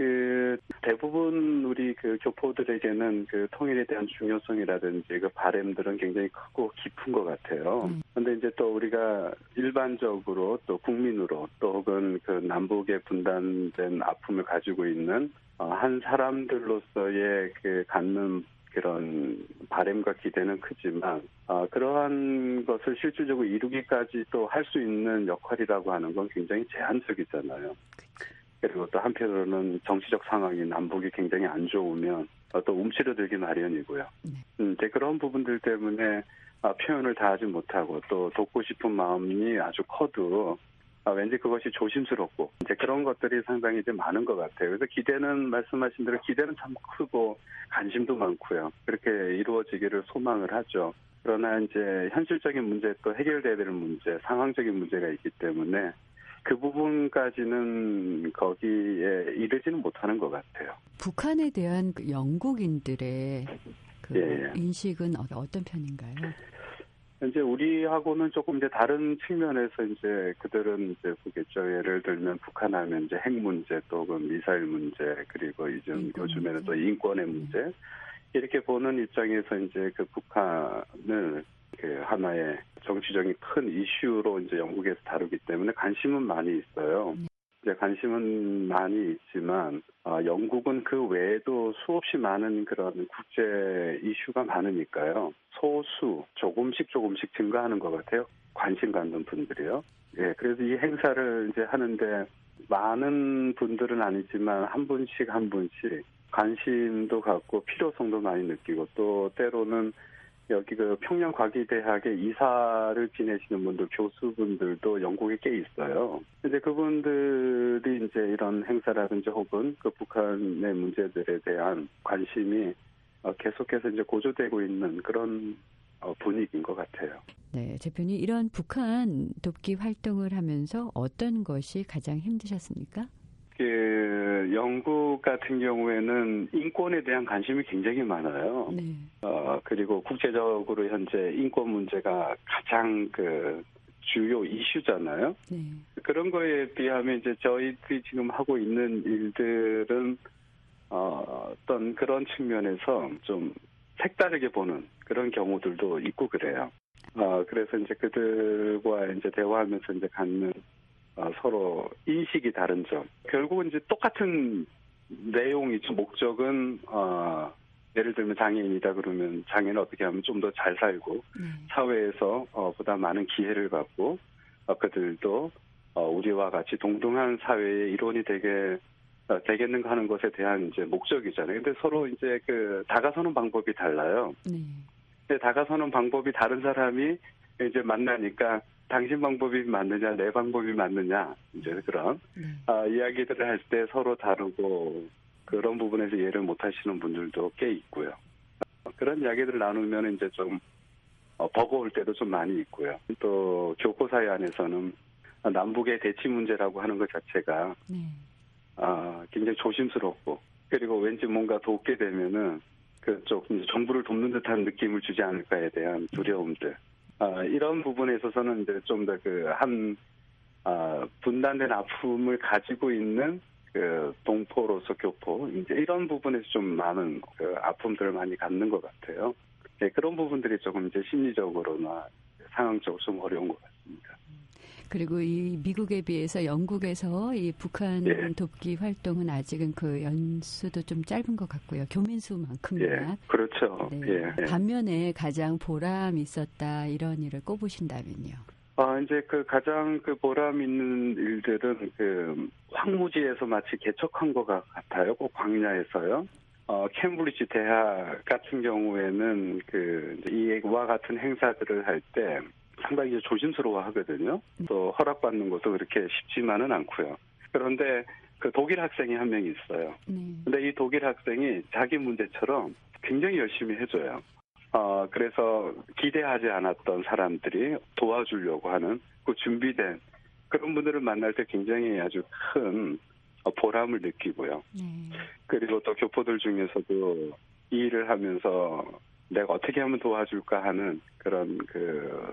대부분 우리 교포들에게는 통일에 대한 중요성이라든지 바램들은 굉장히 크고 깊은 것 같아요. 그런데 이제 또 우리가 일반적으로 또 국민으로 또 혹은 남북의 분단된 아픔을 가지고 있는 한 사람들로서의 갖는 그런 바램과 기대는 크지만 그러한 것을 실질적으로 이루기까지 또 할 수 있는 역할이라고 하는 건 굉장히 제한적이잖아요. 그리고 또 한편으로는 정치적 상황이 남북이 굉장히 안 좋으면 또 움츠러들기 마련이고요. 이제 그런 부분들 때문에 표현을 다 하지 못하고 또 돕고 싶은 마음이 아주 커도 왠지 그것이 조심스럽고 이제 그런 것들이 상당히 이제 많은 것 같아요. 그래서 기대는 말씀하신 대로 기대는 참 크고 관심도 많고요. 그렇게 이루어지기를 소망을 하죠. 그러나 이제 현실적인 문제 또 해결돼야 될 문제, 상황적인 문제가 있기 때문에 그 부분까지는 거기에 이르지는 못하는 것 같아요. 북한에 대한 영국인들의 인식은 어떤 편인가요? 이제 우리하고는 조금 이제 다른 측면에서 이제 그들은 이제 보겠죠. 예를 들면 북한하면 이제 핵 문제 또 미사일 문제 그리고 요즘에는 또 인권의 문제 이렇게 보는 입장에서 이제 북한을 하나의 정치적인 큰 이슈로 이제 영국에서 다루기 때문에 관심은 많이 있어요. 이제 관심은 많이 있지만 영국은 그 외에도 수없이 많은 그런 국제 이슈가 많으니까요. 소수 조금씩 증가하는 것 같아요. 관심 갖는 분들이요. 예, 그래서 이 행사를 이제 하는데 많은 분들은 아니지만 한 분씩 관심도 갖고 필요성도 많이 느끼고 또 때로는 여기 평양과기대학의 이사를 지내시는 분들, 교수분들도 영국에 꽤 있어요. 이제 그분들이 이제 이런 행사라든지 혹은 북한의 문제들에 대한 관심이 계속해서 이제 고조되고 있는 그런 분위기인 것 같아요. 네, 대표님 이런 북한 돕기 활동을 하면서 어떤 것이 가장 힘드셨습니까? 영국 같은 경우에는 인권에 대한 관심이 굉장히 많아요. 네. 그리고 국제적으로 현재 인권 문제가 가장 주요 이슈잖아요. 네. 그런 거에 비하면 이제 저희들이 지금 하고 있는 일들은 어떤 그런 측면에서 좀 색다르게 보는 그런 경우들도 있고 그래요. 그래서 이제 그들과 이제 대화하면서 이제 갖는 서로 인식이 다른 점. 결국은 이제 똑같은 내용이죠. 목적은 예를 들면 장애인이다 그러면 장애인을 어떻게 하면 좀 더 잘 살고 사회에서 보다 많은 기회를 갖고 그들도 우리와 같이 동등한 사회의 일원이 되겠는가 하는 것에 대한 이제 목적이잖아요. 근데 서로 이제 다가서는 방법이 달라요. 근데 다가서는 방법이 다른 사람이 이제 만나니까 당신 방법이 맞느냐, 내 방법이 맞느냐, 이제 그런 이야기들을 할 때 서로 다르고 그런 부분에서 이해를 못 하시는 분들도 꽤 있고요. 그런 이야기들을 나누면 이제 좀 버거울 때도 좀 많이 있고요. 또 교포 사회 안에서는 남북의 대치 문제라고 하는 것 자체가 굉장히 조심스럽고 그리고 왠지 뭔가 돕게 되면은 그쪽 정부를 돕는 듯한 느낌을 주지 않을까에 대한 두려움들. 이런 부분에 있어서는 이제 좀 더 분단된 아픔을 가지고 있는 동포로서 교포, 이제 이런 부분에서 좀 많은 아픔들을 많이 갖는 것 같아요. 네, 그런 부분들이 조금 이제 심리적으로나 상황적으로 좀 어려운 것 같습니다. 그리고 이 미국에 비해서 영국에서 이 북한 돕기 활동은 아직은 연수도 좀 짧은 것 같고요. 교민수만큼이나. 그렇죠. 네. 반면에 가장 보람 있었다 이런 일을 꼽으신다면요. 이제 가장 보람 있는 일들은 황무지에서 마치 개척한 것 같아요. 꼭 광야에서요. 캠브리지 대학 같은 경우에는 이와 같은 행사들을 할 때 상당히 조심스러워 하거든요. 또 허락받는 것도 그렇게 쉽지만은 않고요. 그런데 독일 학생이 한 명 있어요. 근데 이 독일 학생이 자기 문제처럼 굉장히 열심히 해줘요. 그래서 기대하지 않았던 사람들이 도와주려고 하는 준비된 그런 분들을 만날 때 굉장히 아주 큰 보람을 느끼고요. 그리고 또 교포들 중에서도 이 일을 하면서 내가 어떻게 하면 도와줄까 하는 그런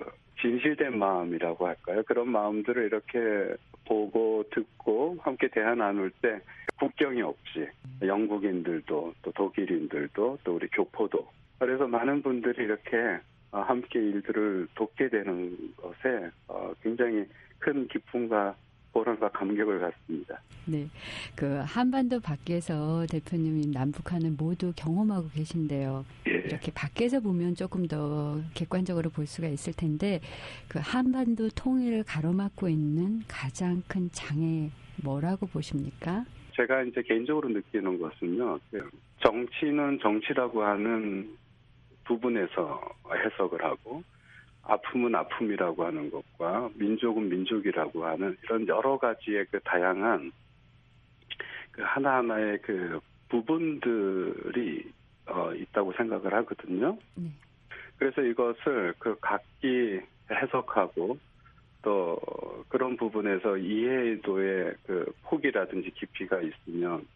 진실된 마음이라고 할까요? 그런 마음들을 이렇게 보고 듣고 함께 대화 나눌 때 국경이 없이 영국인들도 또 독일인들도 또 우리 교포도 그래서 많은 분들이 이렇게 함께 일들을 돕게 되는 것에 굉장히 큰 기쁨과 보람과 감격을 갖습니다. 네, 그 한반도 밖에서 대표님이 남북한을 모두 경험하고 계신데요. 예. 이렇게 밖에서 보면 조금 더 객관적으로 볼 수가 있을 텐데 그 한반도 통일을 가로막고 있는 가장 큰 장애 뭐라고 보십니까? 제가 이제 개인적으로 느끼는 것은요. 정치는 정치라고 하는 부분에서 해석을 하고 아픔은 아픔이라고 하는 것과 민족은 민족이라고 하는 이런 여러 가지의 그 다양한 그 하나하나의 그 부분들이 있다고 생각을 하거든요. 그래서 이것을 그 각기 해석하고 또 그런 부분에서 이해도의 그 폭이라든지 깊이가 있으면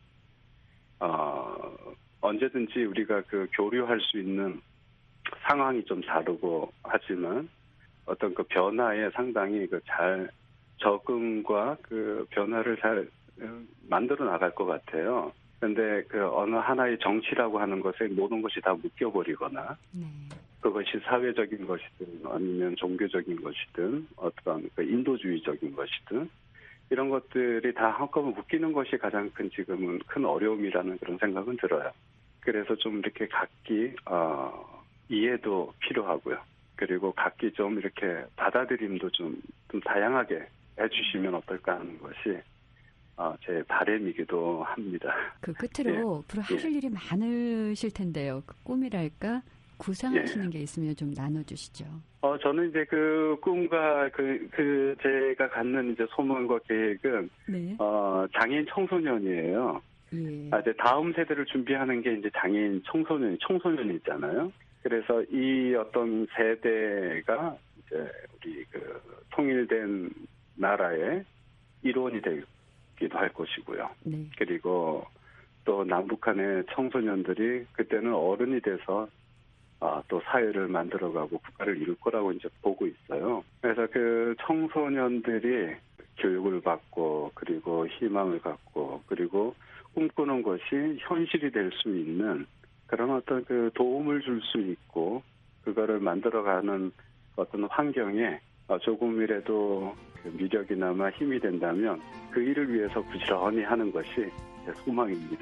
언제든지 우리가 그 교류할 수 있는 상황이 좀 다르고 하지만 어떤 그 변화에 상당히 그 잘 적응과 그 변화를 잘 만들어 나갈 것 같아요. 그런데 그 어느 하나의 정치라고 하는 것에 모든 것이 다 묶여버리거나 그것이 사회적인 것이든 아니면 종교적인 것이든 어떤 그 인도주의적인 것이든 이런 것들이 다 한꺼번에 묶이는 것이 가장 큰 지금은 큰 어려움이라는 그런 생각은 들어요. 그래서 좀 이렇게 각기 이해도 필요하고요. 그리고 각기 좀 이렇게 받아들임도 좀 다양하게 해주시면 어떨까 하는 것이 제 바람이기도 합니다. 그 끝으로 앞으로 하실 일이 많으실 텐데요. 그 꿈이랄까 구상하시는 게 있으면 좀 나눠주시죠. 저는 이제 그 꿈과 그 제가 갖는 이제 소망과 계획은 장애인 청소년이에요. 이제 다음 세대를 준비하는 게 이제 장애인 청소년이잖아요. 그래서 이 어떤 세대가 이제 우리 그 통일된 나라의 일원이 되기도 할 것이고요. 그리고 또 남북한의 청소년들이 그때는 어른이 돼서 또 사회를 만들어가고 국가를 이룰 거라고 이제 보고 있어요. 그래서 그 청소년들이 교육을 받고 그리고 희망을 갖고 그리고 꿈꾸는 것이 현실이 될 수 있는 그런 어떤 그 도움을 줄 수 있고 그거를 만들어가는 어떤 환경에 조금이라도 그 미력이나마 힘이 된다면 그 일을 위해서 부지런히 하는 것이 제 소망입니다.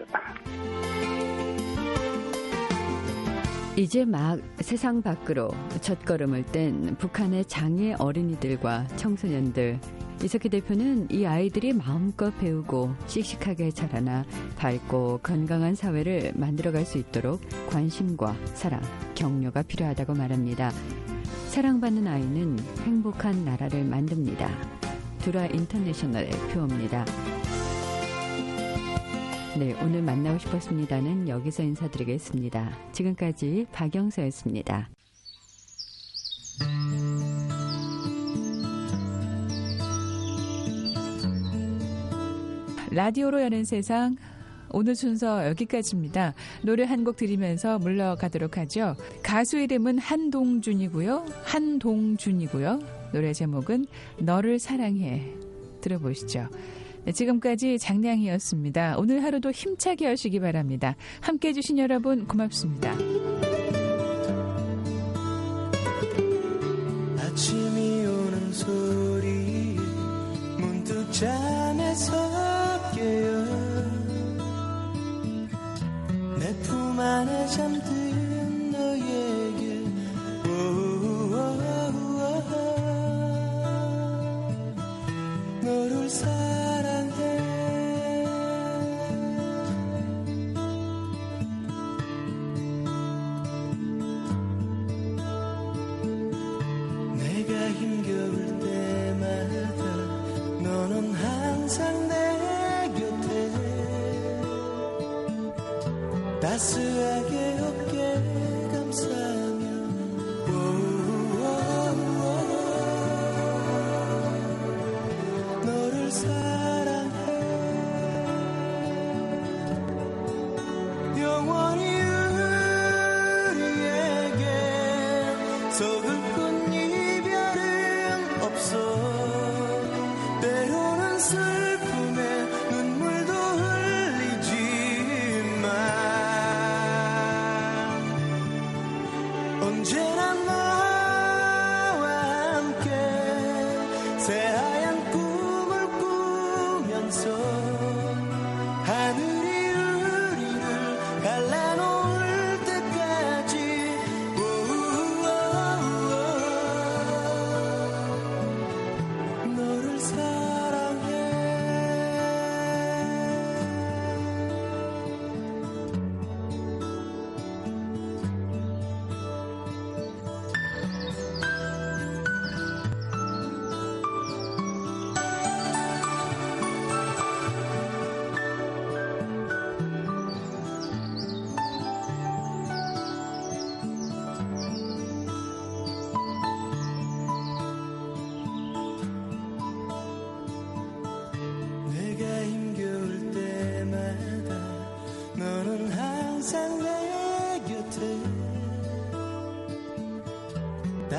이제 막 세상 밖으로 첫걸음을 뗀 북한의 장애 어린이들과 청소년들. 이석희 대표는 이 아이들이 마음껏 배우고 씩씩하게 자라나 밝고 건강한 사회를 만들어갈 수 있도록 관심과 사랑, 격려가 필요하다고 말합니다. 사랑받는 아이는 행복한 나라를 만듭니다. 두라 인터내셔널의 표어입니다. 네, 오늘 만나고 싶었습니다는 여기서 인사드리겠습니다. 지금까지 박영서였습니다. 라디오로 여는 세상 오늘 순서 여기까지입니다. 노래 한 곡 들으면서 물러가도록 하죠. 가수 이름은 한동준이고요. 노래 제목은 너를 사랑해. 들어보시죠. 네, 지금까지 장량이었습니다. 오늘 하루도 힘차게 하시기 바랍니다. 함께해 주신 여러분 고맙습니다. 아침이 오는 소리 문득 잠에서 깨어 내 품 안에 잠든 너에게 너를 사랑해 내가 힘겨울 때마다 너는 항상 내 곁에 따스하게 어깨 감싸며 너를 사랑해 영원히 우리에게 서글픈 이별을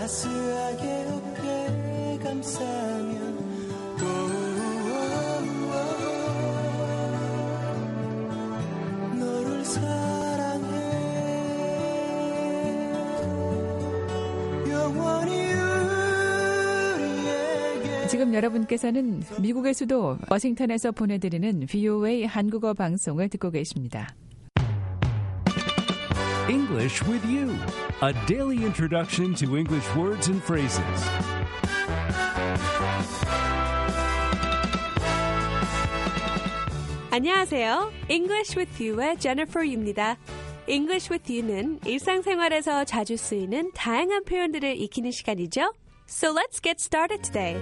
따스하게 어깨 감싸며 너를 사랑해 영원히 우리에게. 지금 여러분께서는 미국의 수도 워싱턴에서 보내드리는 VOA 한국어 방송을 듣고 계십니다. English with you, a daily introduction to English words and phrases. 안녕하세요. English with You의 Jennifer Yu입니다. English with You는 일상생활에서 자주 쓰이는 다양한 표현들을 익히는 시간이죠. So let's get started today.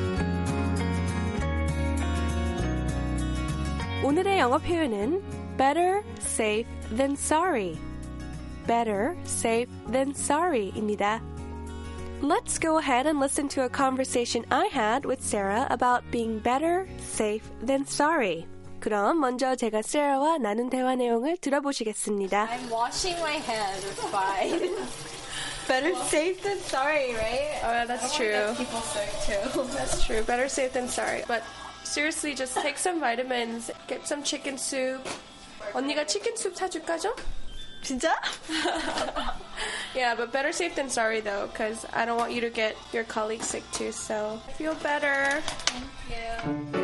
오늘의 영어 표현은 better safe than sorry. Better safe than sorry입니다. Let's go ahead and listen to a conversation I had with Sarah about being better safe than sorry. 그럼 먼저 제가 Sarah와 나눈 대화 내용을 들어보시겠습니다. I'm washing my hands. It's fine. Better safe than sorry, right? Oh, that's true. People sick too. That's true. Better safe than sorry. But seriously, just take some vitamins, get some chicken soup. 언니가 치킨 수프 사줄까 좀? 진짜? Yeah, but better safe than sorry though, because I don't want you to get your colleagues sick too. So feel better. Thank you.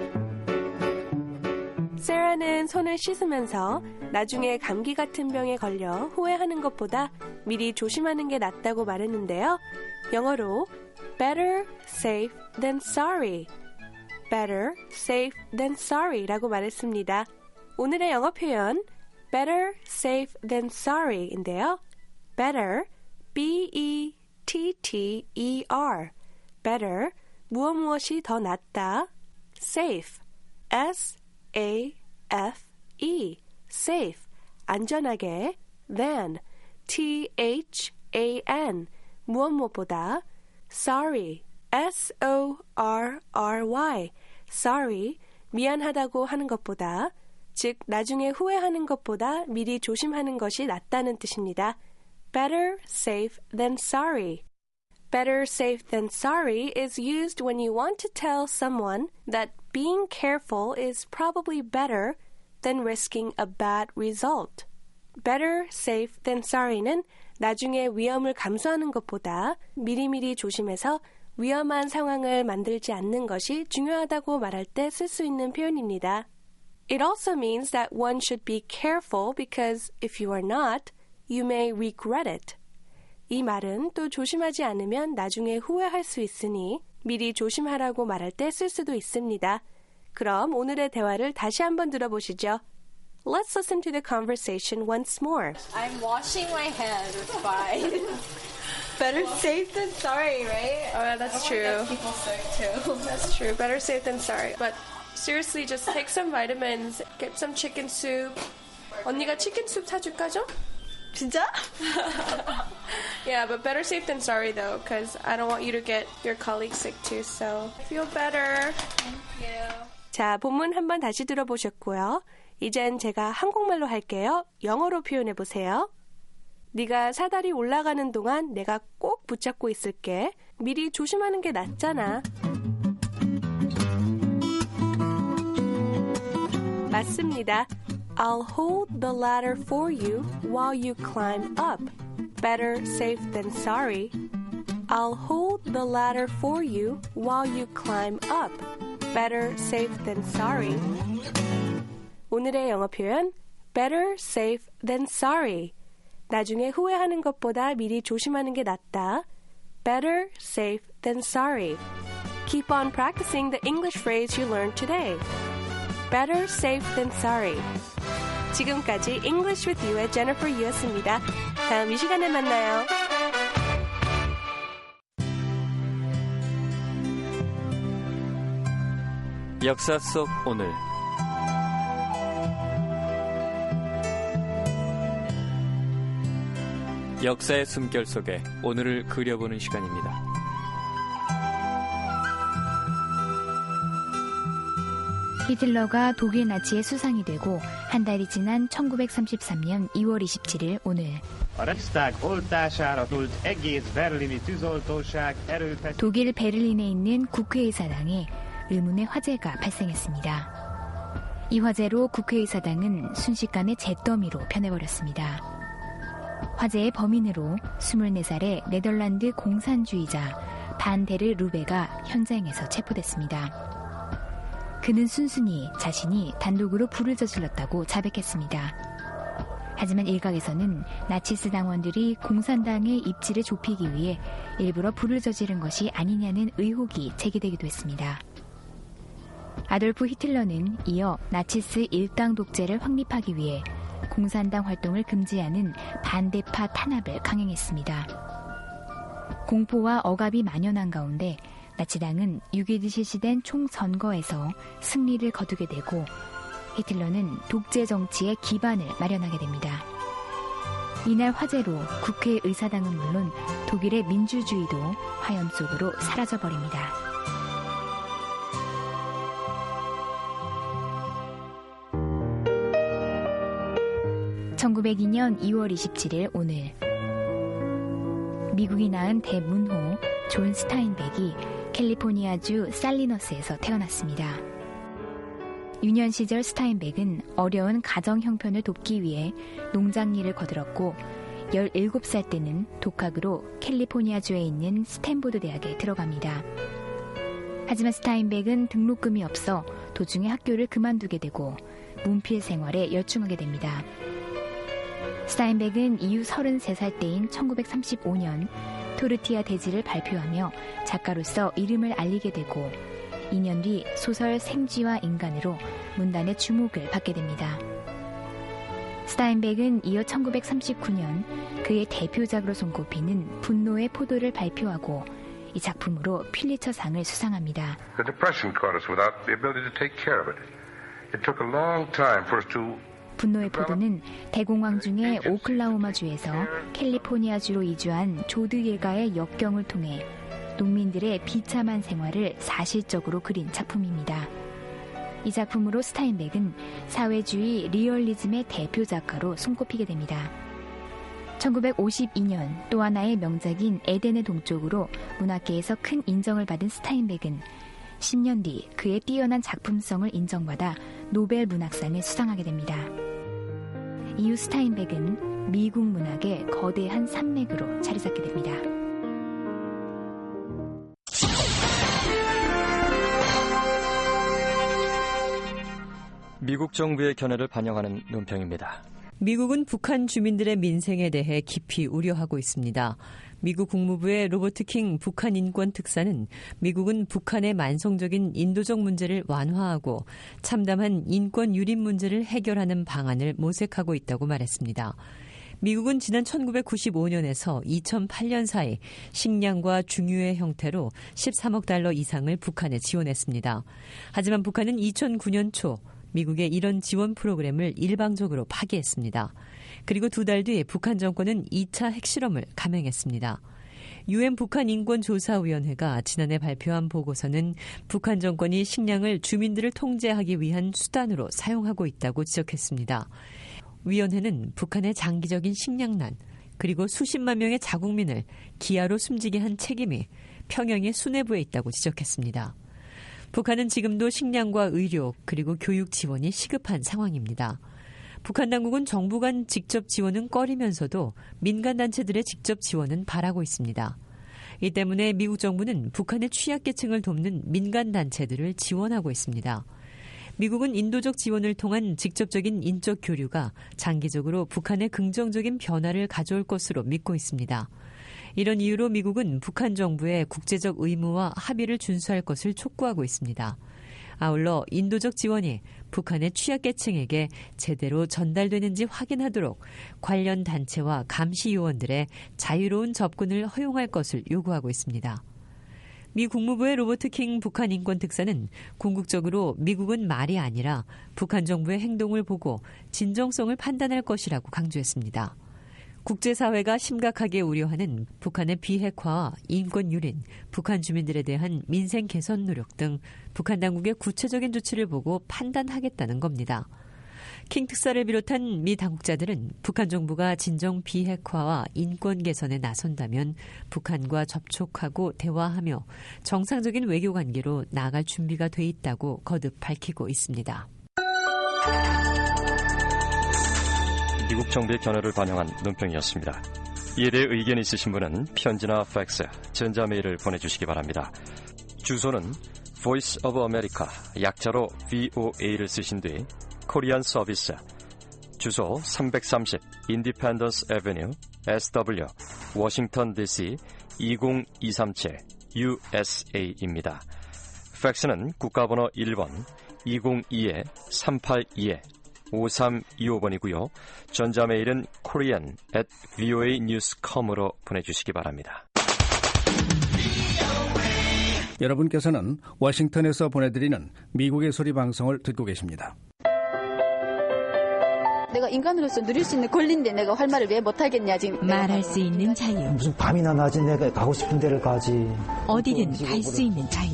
세라는 손을 씻으면서 나중에 감기 같은 병에 걸려 후회하는 것보다 미리 조심하는 게 낫다고 말했는데요. 영어로 better safe than sorry. better safe than sorry라고 말했습니다. 오늘의 영어 표현 better safe than sorry인데요. better, B-E-T-T-E-R, better, 무엇이 더 낫다, safe, S-A-F-E, safe, 안전하게, than, T-H-A-N, 무엇보다, sorry, S-O-R-R-Y, sorry, 미안하다고 하는 것보다, 즉 나중에 후회하는 것보다 미리 조심하는 것이 낫다는 뜻입니다. Better safe than sorry. Better safe than sorry is used when you want to tell someone that being careful is probably better than risking a bad result. Better safe than sorry는 나중에 위험을 감수하는 것보다 미리미리 조심해서 위험한 상황을 만들지 않는 것이 중요하다고 말할 때 쓸 수 있는 표현입니다. It also means that one should be careful because if you are not, you may regret it. 이 말은 또 조심하지 않으면 나중에 후회할 수 있으니 미리 조심하라고 말할 때 쓸 수도 있습니다. 그럼 오늘의 대화를 다시 한번 들어보시죠. Let's listen to the conversation once more. I'm washing my hands. It's fine. Better safe than sorry, right? Oh, yeah, that's true. Get people sick too. That's true. Better safe than sorry. But seriously, just take some vitamins, get some chicken soup. 언니가 치킨 수프 사줄까 좀? 진짜? Yeah, but better safe than sorry though, because I don't want you to get your colleagues sick too. So feel better. Thank you. 자, 본문 한번 다시 들어보셨고요. 이젠 제가 한국말로 할게요. 영어로 표현해 보세요. 네가 사다리 올라가는 동안 내가 꼭 붙잡고 있을게. 미리 조심하는 게 낫잖아. 맞습니다. I'll hold the ladder for you while you climb up. Better safe than sorry. I'll hold the ladder for you while you climb up. Better safe than sorry. 오늘의 영어 표현 better safe than sorry. 나중에 후회하는 것보다 미리 조심하는 게 낫다. Better safe than sorry. Keep on practicing the English phrase you learned today. Better safe than sorry. 지금까지 English with You의 Jennifer Yu였습니다. 다음 이 시간에 만나요. 역사 속 오늘 역사의 숨결 속에 오늘을 그려보는 시간입니다. 히틀러가 독일 나치의 수상이 되고 한 달이 지난 1933년 2월 27일 오늘 독일 베를린에 있는 국회의사당에 의문의 화재가 발생했습니다. 이 화재로 국회의사당은 순식간에 잿더미로 변해버렸습니다. 화재의 범인으로 24살의 네덜란드 공산주의자 반 데르 루베가 현장에서 체포됐습니다. 그는 순순히 자신이 단독으로 불을 저질렀다고 자백했습니다. 하지만 일각에서는 나치스 당원들이 공산당의 입지를 좁히기 위해 일부러 불을 저지른 것이 아니냐는 의혹이 제기되기도 했습니다. 아돌프 히틀러는 이어 나치스 일당 독재를 확립하기 위해 공산당 활동을 금지하는 반대파 탄압을 강행했습니다. 공포와 억압이 만연한 가운데 나치당은 6.12 실시된 총선거에서 승리를 거두게 되고 히틀러는 독재 정치의 기반을 마련하게 됩니다. 이날 화재로 국회의사당은 물론 독일의 민주주의도 화염 속으로 사라져버립니다. (1902년 2월 27일) 오늘 미국이 낳은 대문호 존 스타인백이 캘리포니아주 살리너스에서 태어났습니다. 유년 시절 스타인백은 어려운 가정 형편을 돕기 위해 농장 일을 거들었고 17살 때는 독학으로 캘리포니아주에 있는 스탠포드 대학에 들어갑니다. 하지만 스타인백은 등록금이 없어 도중에 학교를 그만두게 되고 문필 생활에 열중하게 됩니다. 스타인백은 이후 33살 때인 1935년 토르티아 대지를 발표하며 작가로서 이름을 알리게 되고 2년 뒤 소설 생쥐와 인간으로 문단의 주목을 받게 됩니다. 스타인백은 이어 1939년 그의 대표작으로 손꼽히는 분노의 포도를 발표하고 이 작품으로 필리처상을 수상합니다. The depression caught us without the ability to take care of it. It took a long time for us to 분노의 포도는 대공황 중에 오클라호마주에서 캘리포니아주로 이주한 조드 예가의 역경을 통해 농민들의 비참한 생활을 사실적으로 그린 작품입니다. 이 작품으로 스타인백은 사회주의 리얼리즘의 대표 작가로 손꼽히게 됩니다. 1952년 또 하나의 명작인 에덴의 동쪽으로 문학계에서 큰 인정을 받은 스타인백은 10년 뒤 그의 뛰어난 작품성을 인정받아 노벨 문학상을 수상하게 됩니다. 이후 스타인백은 미국 문학의 거대한 산맥으로 자리 잡게 됩니다. 미국 정부의 견해를 반영하는 논평입니다. 미국은 북한 주민들의 민생에 대해 깊이 우려하고 있습니다. 미국 국무부의 로버트 킹 북한 인권 특사는 미국은 북한의 만성적인 인도적 문제를 완화하고 참담한 인권 유린 문제를 해결하는 방안을 모색하고 있다고 말했습니다. 미국은 지난 1995년에서 2008년 사이 식량과 중유의 형태로 13억 달러 이상을 북한에 지원했습니다. 하지만 북한은 2009년 초 미국의 이런 지원 프로그램을 일방적으로 파기했습니다. 그리고 2달 뒤에 북한 정권은 2차 핵실험을 감행했습니다. UN 북한인권조사위원회가 지난해 발표한 보고서는 북한 정권이 식량을 주민들을 통제하기 위한 수단으로 사용하고 있다고 지적했습니다. 위원회는 북한의 장기적인 식량난 그리고 수십만 명의 자국민을 기아로 숨지게 한 책임이 평양의 수뇌부에 있다고 지적했습니다. 북한은 지금도 식량과 의료 그리고 교육 지원이 시급한 상황입니다. 북한 당국은 정부 간 직접 지원은 꺼리면서도 민간단체들의 직접 지원은 바라고 있습니다. 이 때문에 미국 정부는 북한의 취약계층을 돕는 민간단체들을 지원하고 있습니다. 미국은 인도적 지원을 통한 직접적인 인적 교류가 장기적으로 북한의 긍정적인 변화를 가져올 것으로 믿고 있습니다. 이런 이유로 미국은 북한 정부의 국제적 의무와 합의를 준수할 것을 촉구하고 있습니다. 아울러 인도적 지원이 북한의 취약계층에게 제대로 전달되는지 확인하도록 관련 단체와 감시 요원들의 자유로운 접근을 허용할 것을 요구하고 있습니다. 미 국무부의 로버트 킹 북한 인권 특사는 궁극적으로 미국은 말이 아니라 북한 정부의 행동을 보고 진정성을 판단할 것이라고 강조했습니다. 국제사회가 심각하게 우려하는 북한의 비핵화와 인권 유린, 북한 주민들에 대한 민생 개선 노력 등 북한 당국의 구체적인 조치를 보고 판단하겠다는 겁니다. 킹 특사를 비롯한 미 당국자들은 북한 정부가 진정 비핵화와 인권 개선에 나선다면 북한과 접촉하고 대화하며 정상적인 외교 관계로 나아갈 준비가 돼 있다고 거듭 밝히고 있습니다. 미국 정부의 견해를 반영한 논평이었습니다. 이에 대해 의견이 있으신 분은 편지나 팩스, 전자메일을 보내주시기 바랍니다. 주소는 Voice of America, 약자로 VOA를 쓰신 뒤 코리안 서비스, 주소 330 Independence Avenue, SW, 워싱턴 DC 20237 USA입니다. 팩스는 국가번호 1번 202-382-5325번이고요. 전자메일은 korean@voanews.com으로 보내주시기 바랍니다. 여러분께서는 워싱턴에서 보내드리는 미국의 소리 방송을 듣고 계십니다. 내가 인간으로서 누릴 수 있는 권리인데 내가 할 말을 왜 못하겠냐 지금. 말할 수 있는 자유. 무슨 밤이나 낮에 내가 가고 싶은 데를 가지. 어디든 갈 수 있는 자유.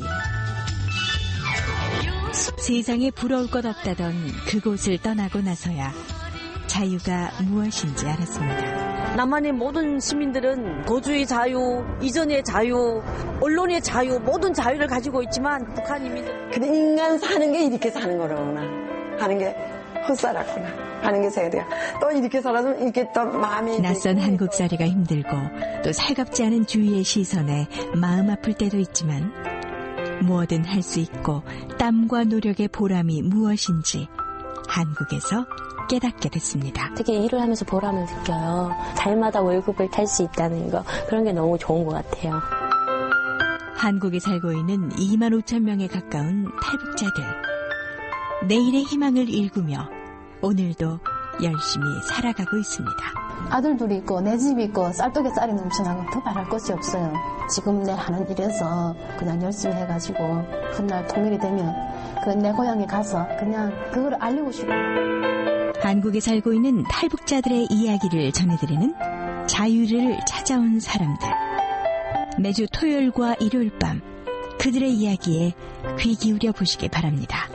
세상에 부러울 것 없다던 그곳을 떠나고 나서야 자유가 무엇인지 알았습니다. 남한의 모든 시민들은 거주의 자유, 이전의 자유, 언론의 자유, 모든 자유를 가지고 있지만 북한 인민들은 근데 인간 사는 게 이렇게 사는 거로구나 하는 게 헛살았구나 하는 게 생각돼요. 또 이렇게 살아서 이렇게 또 마음이 낯선 한국살이가 힘들고 또 살갑지 않은 주위의 시선에 마음 아플 때도 있지만 뭐든 할 수 있고 땀과 노력의 보람이 무엇인지 한국에서 깨닫게 됐습니다. 특히 일을 하면서 보람을 느껴요. 달마다 월급을 탈 수 있다는 거, 그런 게 너무 좋은 것 같아요. 한국에 살고 있는 2만 5천 명에 가까운 탈북자들. 내일의 희망을 일구며 오늘도 열심히 살아가고 있습니다. 아들 둘이 있고 내 집이 있고 쌀떡에 쌀이 넘쳐나고 더 바랄 것이 없어요. 지금 내 하는 일에서 그냥 열심히 해가지고 훗날 통일이 되면 그 내 고향에 가서 그냥 그걸 알리고 싶어요. 한국에 살고 있는 탈북자들의 이야기를 전해드리는 자유를 찾아온 사람들. 매주 토요일과 일요일 밤 그들의 이야기에 귀 기울여 보시기 바랍니다.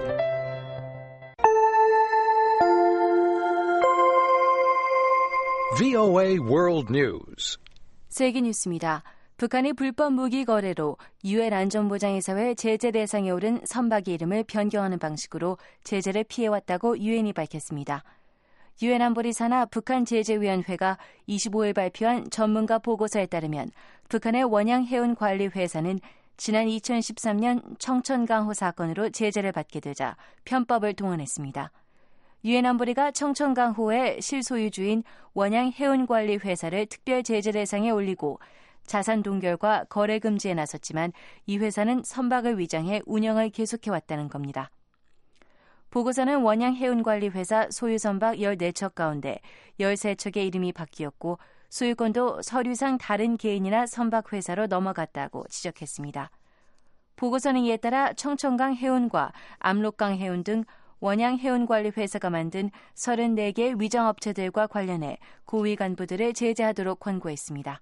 VOA World News. 세계 뉴스입니다. 북한이 불법 무기 거래로 유엔 안전보장이사회 제재 대상에 오른 선박의 이름을 변경하는 방식으로 제재를 피해왔다고 유엔이 밝혔습니다. 유엔 안보리 산하 북한 제재위원회가 25일 발표한 전문가 보고서에 따르면 북한의 원양해운관리회사는 지난 2013년 청천강호 사건으로 제재를 받게 되자 편법을 동원했습니다. 유엔 안보리가 청천강호의 실소유주인 원양해운관리회사를 특별 제재 대상에 올리고 자산 동결과 거래 금지에 나섰지만 이 회사는 선박을 위장해 운영을 계속해왔다는 겁니다. 보고서는 원양해운관리회사 소유 선박 14척 가운데 13척의 이름이 바뀌었고 소유권도 서류상 다른 개인이나 선박회사로 넘어갔다고 지적했습니다. 보고서는 이에 따라 청천강 해운과 압록강 해운 등 원양해운관리회사가 만든 34개 위장업체들과 관련해 고위 간부들을 제재하도록 권고했습니다.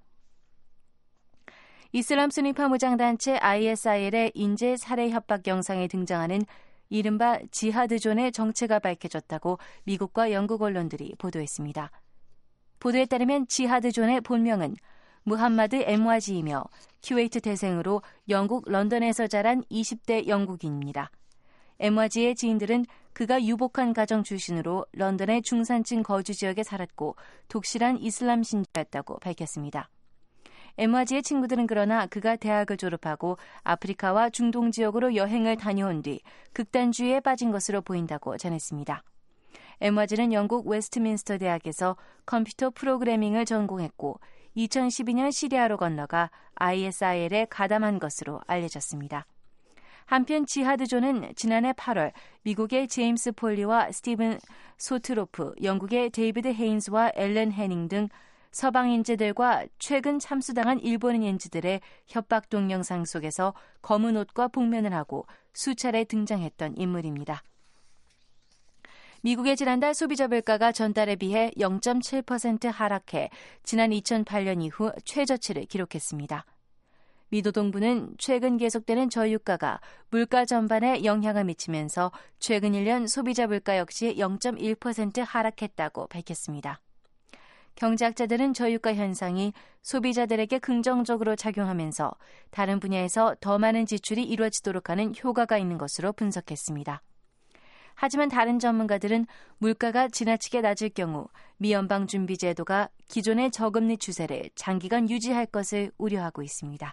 이슬람 수니 파무장단체 ISIL의 인질 살해 협박 영상에 등장하는 이른바 지하드존의 정체가 밝혀졌다고 미국과 영국 언론들이 보도했습니다. 보도에 따르면 지하드존의 본명은 무함마드 엠와지이며 쿠웨이트 태생으로 영국 런던에서 자란 20대 영국인입니다. 엠와지의 지인들은 그가 유복한 가정 출신으로 런던의 중산층 거주 지역에 살았고 독실한 이슬람 신자였다고 밝혔습니다. 엠와지의 친구들은 그러나 그가 대학을 졸업하고 아프리카와 중동 지역으로 여행을 다녀온 뒤 극단주의에 빠진 것으로 보인다고 전했습니다. 엠와지는 영국 웨스트민스터 대학에서 컴퓨터 프로그래밍을 전공했고 2012년 시리아로 건너가 ISIL에 가담한 것으로 알려졌습니다. 한편 지하드존은 지난해 8월 미국의 제임스 폴리와 스티븐 소트로프, 영국의 데이비드 헤인스와 앨런 해닝 등 서방 인재들과 최근 참수당한 일본인 인재들의 협박 동영상 속에서 검은 옷과 복면을 하고 수차례 등장했던 인물입니다. 미국의 지난달 소비자 물가가 전달에 비해 0.7% 하락해 지난 2008년 이후 최저치를 기록했습니다. 미 노동부는 최근 계속되는 저유가가 물가 전반에 영향을 미치면서 최근 1년 소비자 물가 역시 0.1% 하락했다고 밝혔습니다. 경제학자들은 저유가 현상이 소비자들에게 긍정적으로 작용하면서 다른 분야에서 더 많은 지출이 이루어지도록 하는 효과가 있는 것으로 분석했습니다. 하지만 다른 전문가들은 물가가 지나치게 낮을 경우 미 연방준비제도가 기존의 저금리 추세를 장기간 유지할 것을 우려하고 있습니다.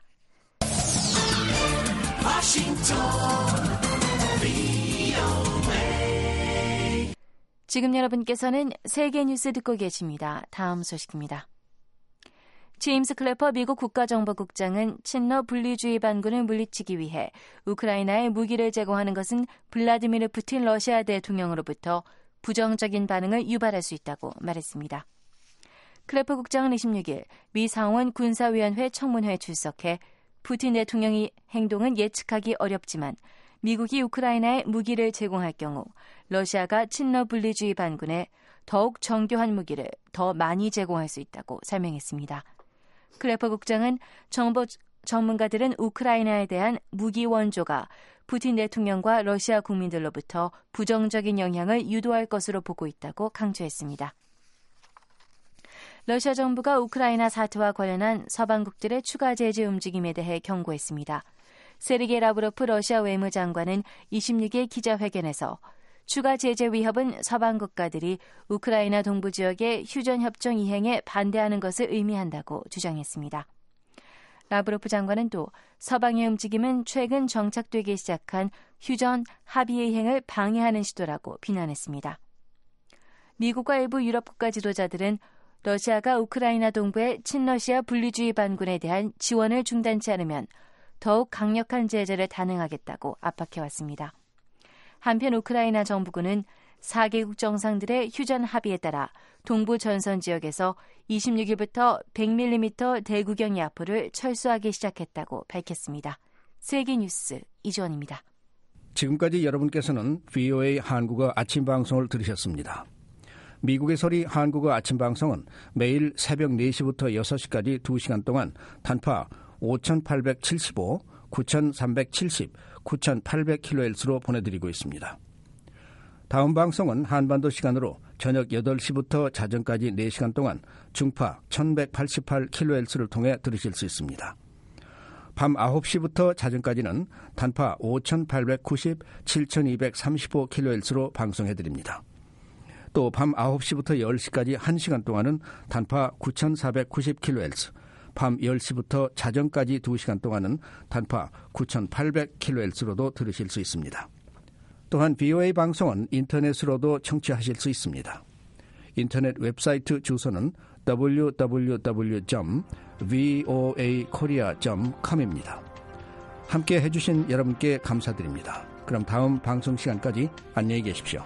지금 여러분께서는 세계 뉴스 듣고 계십니다. 다음 소식입니다. 제임스 클래퍼 미국 국가정보국장은 친러 분리주의 반군을 물리치기 위해 우크라이나에 무기를 제공하는 것은 블라디미르 푸틴 러시아 대통령으로부터 부정적인 반응을 유발할 수 있다고 말했습니다. 클래퍼 국장은 26일 미 상원 군사위원회 청문회에 출석해 푸틴 대통령의 행동은 예측하기 어렵지만 미국이 우크라이나에 무기를 제공할 경우 러시아가 친러 분리주의 반군에 더욱 정교한 무기를 더 많이 제공할 수 있다고 설명했습니다. 클래퍼 국장은 정보 전문가들은 우크라이나에 대한 무기 원조가 푸틴 대통령과 러시아 국민들로부터 부정적인 영향을 유도할 것으로 보고 있다고 강조했습니다. 러시아 정부가 우크라이나 사태와 관련한 서방국들의 추가 제재 움직임에 대해 경고했습니다. 세르게이 라브로프 러시아 외무장관은 26일 기자회견에서 추가 제재 위협은 서방 국가들이 우크라이나 동부 지역의 휴전협정 이행에 반대하는 것을 의미한다고 주장했습니다. 라브로프 장관은 또 서방의 움직임은 최근 정착되기 시작한 휴전 합의 이행을 방해하는 시도라고 비난했습니다. 미국과 일부 유럽 국가 지도자들은 러시아가 우크라이나 동부의 친러시아 분리주의 반군에 대한 지원을 중단치 않으면 더욱 강력한 제재를 단행하겠다고 압박해왔습니다. 한편 우크라이나 정부군은 4개국 정상들의 휴전 합의에 따라 동부 전선 지역에서 26일부터 100mm 대구경 야포를 철수하기 시작했다고 밝혔습니다. 세계 뉴스 이주원입니다. 지금까지 여러분께서는 VOA 한국어 아침 방송을 들으셨습니다. 미국의 소리 한국어 아침 방송은 매일 새벽 4시부터 6시까지 2시간 동안 단파 5,875, 9,370, 9,800kHz로 보내드리고 있습니다. 다음 방송은 한반도 시간으로 저녁 8시부터 자정까지 4시간 동안 중파 1,188kHz를 통해 들으실 수 있습니다. 밤 9시부터 자정까지는 단파 5,890, 7,235kHz로 방송해드립니다. 또 밤 9시부터 10시까지 1시간 동안은 단파 9,490kHz, 밤 10시부터 자정까지 2시간 동안은 단파 9,800kHz로도 들으실 수 있습니다. 또한 VOA 방송은 인터넷으로도 청취하실 수 있습니다. 인터넷 웹사이트 주소는 www.voakorea.com입니다. 함께 해주신 여러분께 감사드립니다. 그럼 다음 방송 시간까지 안녕히 계십시오.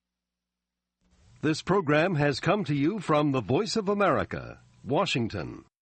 This program has come to you from the Voice of America, Washington.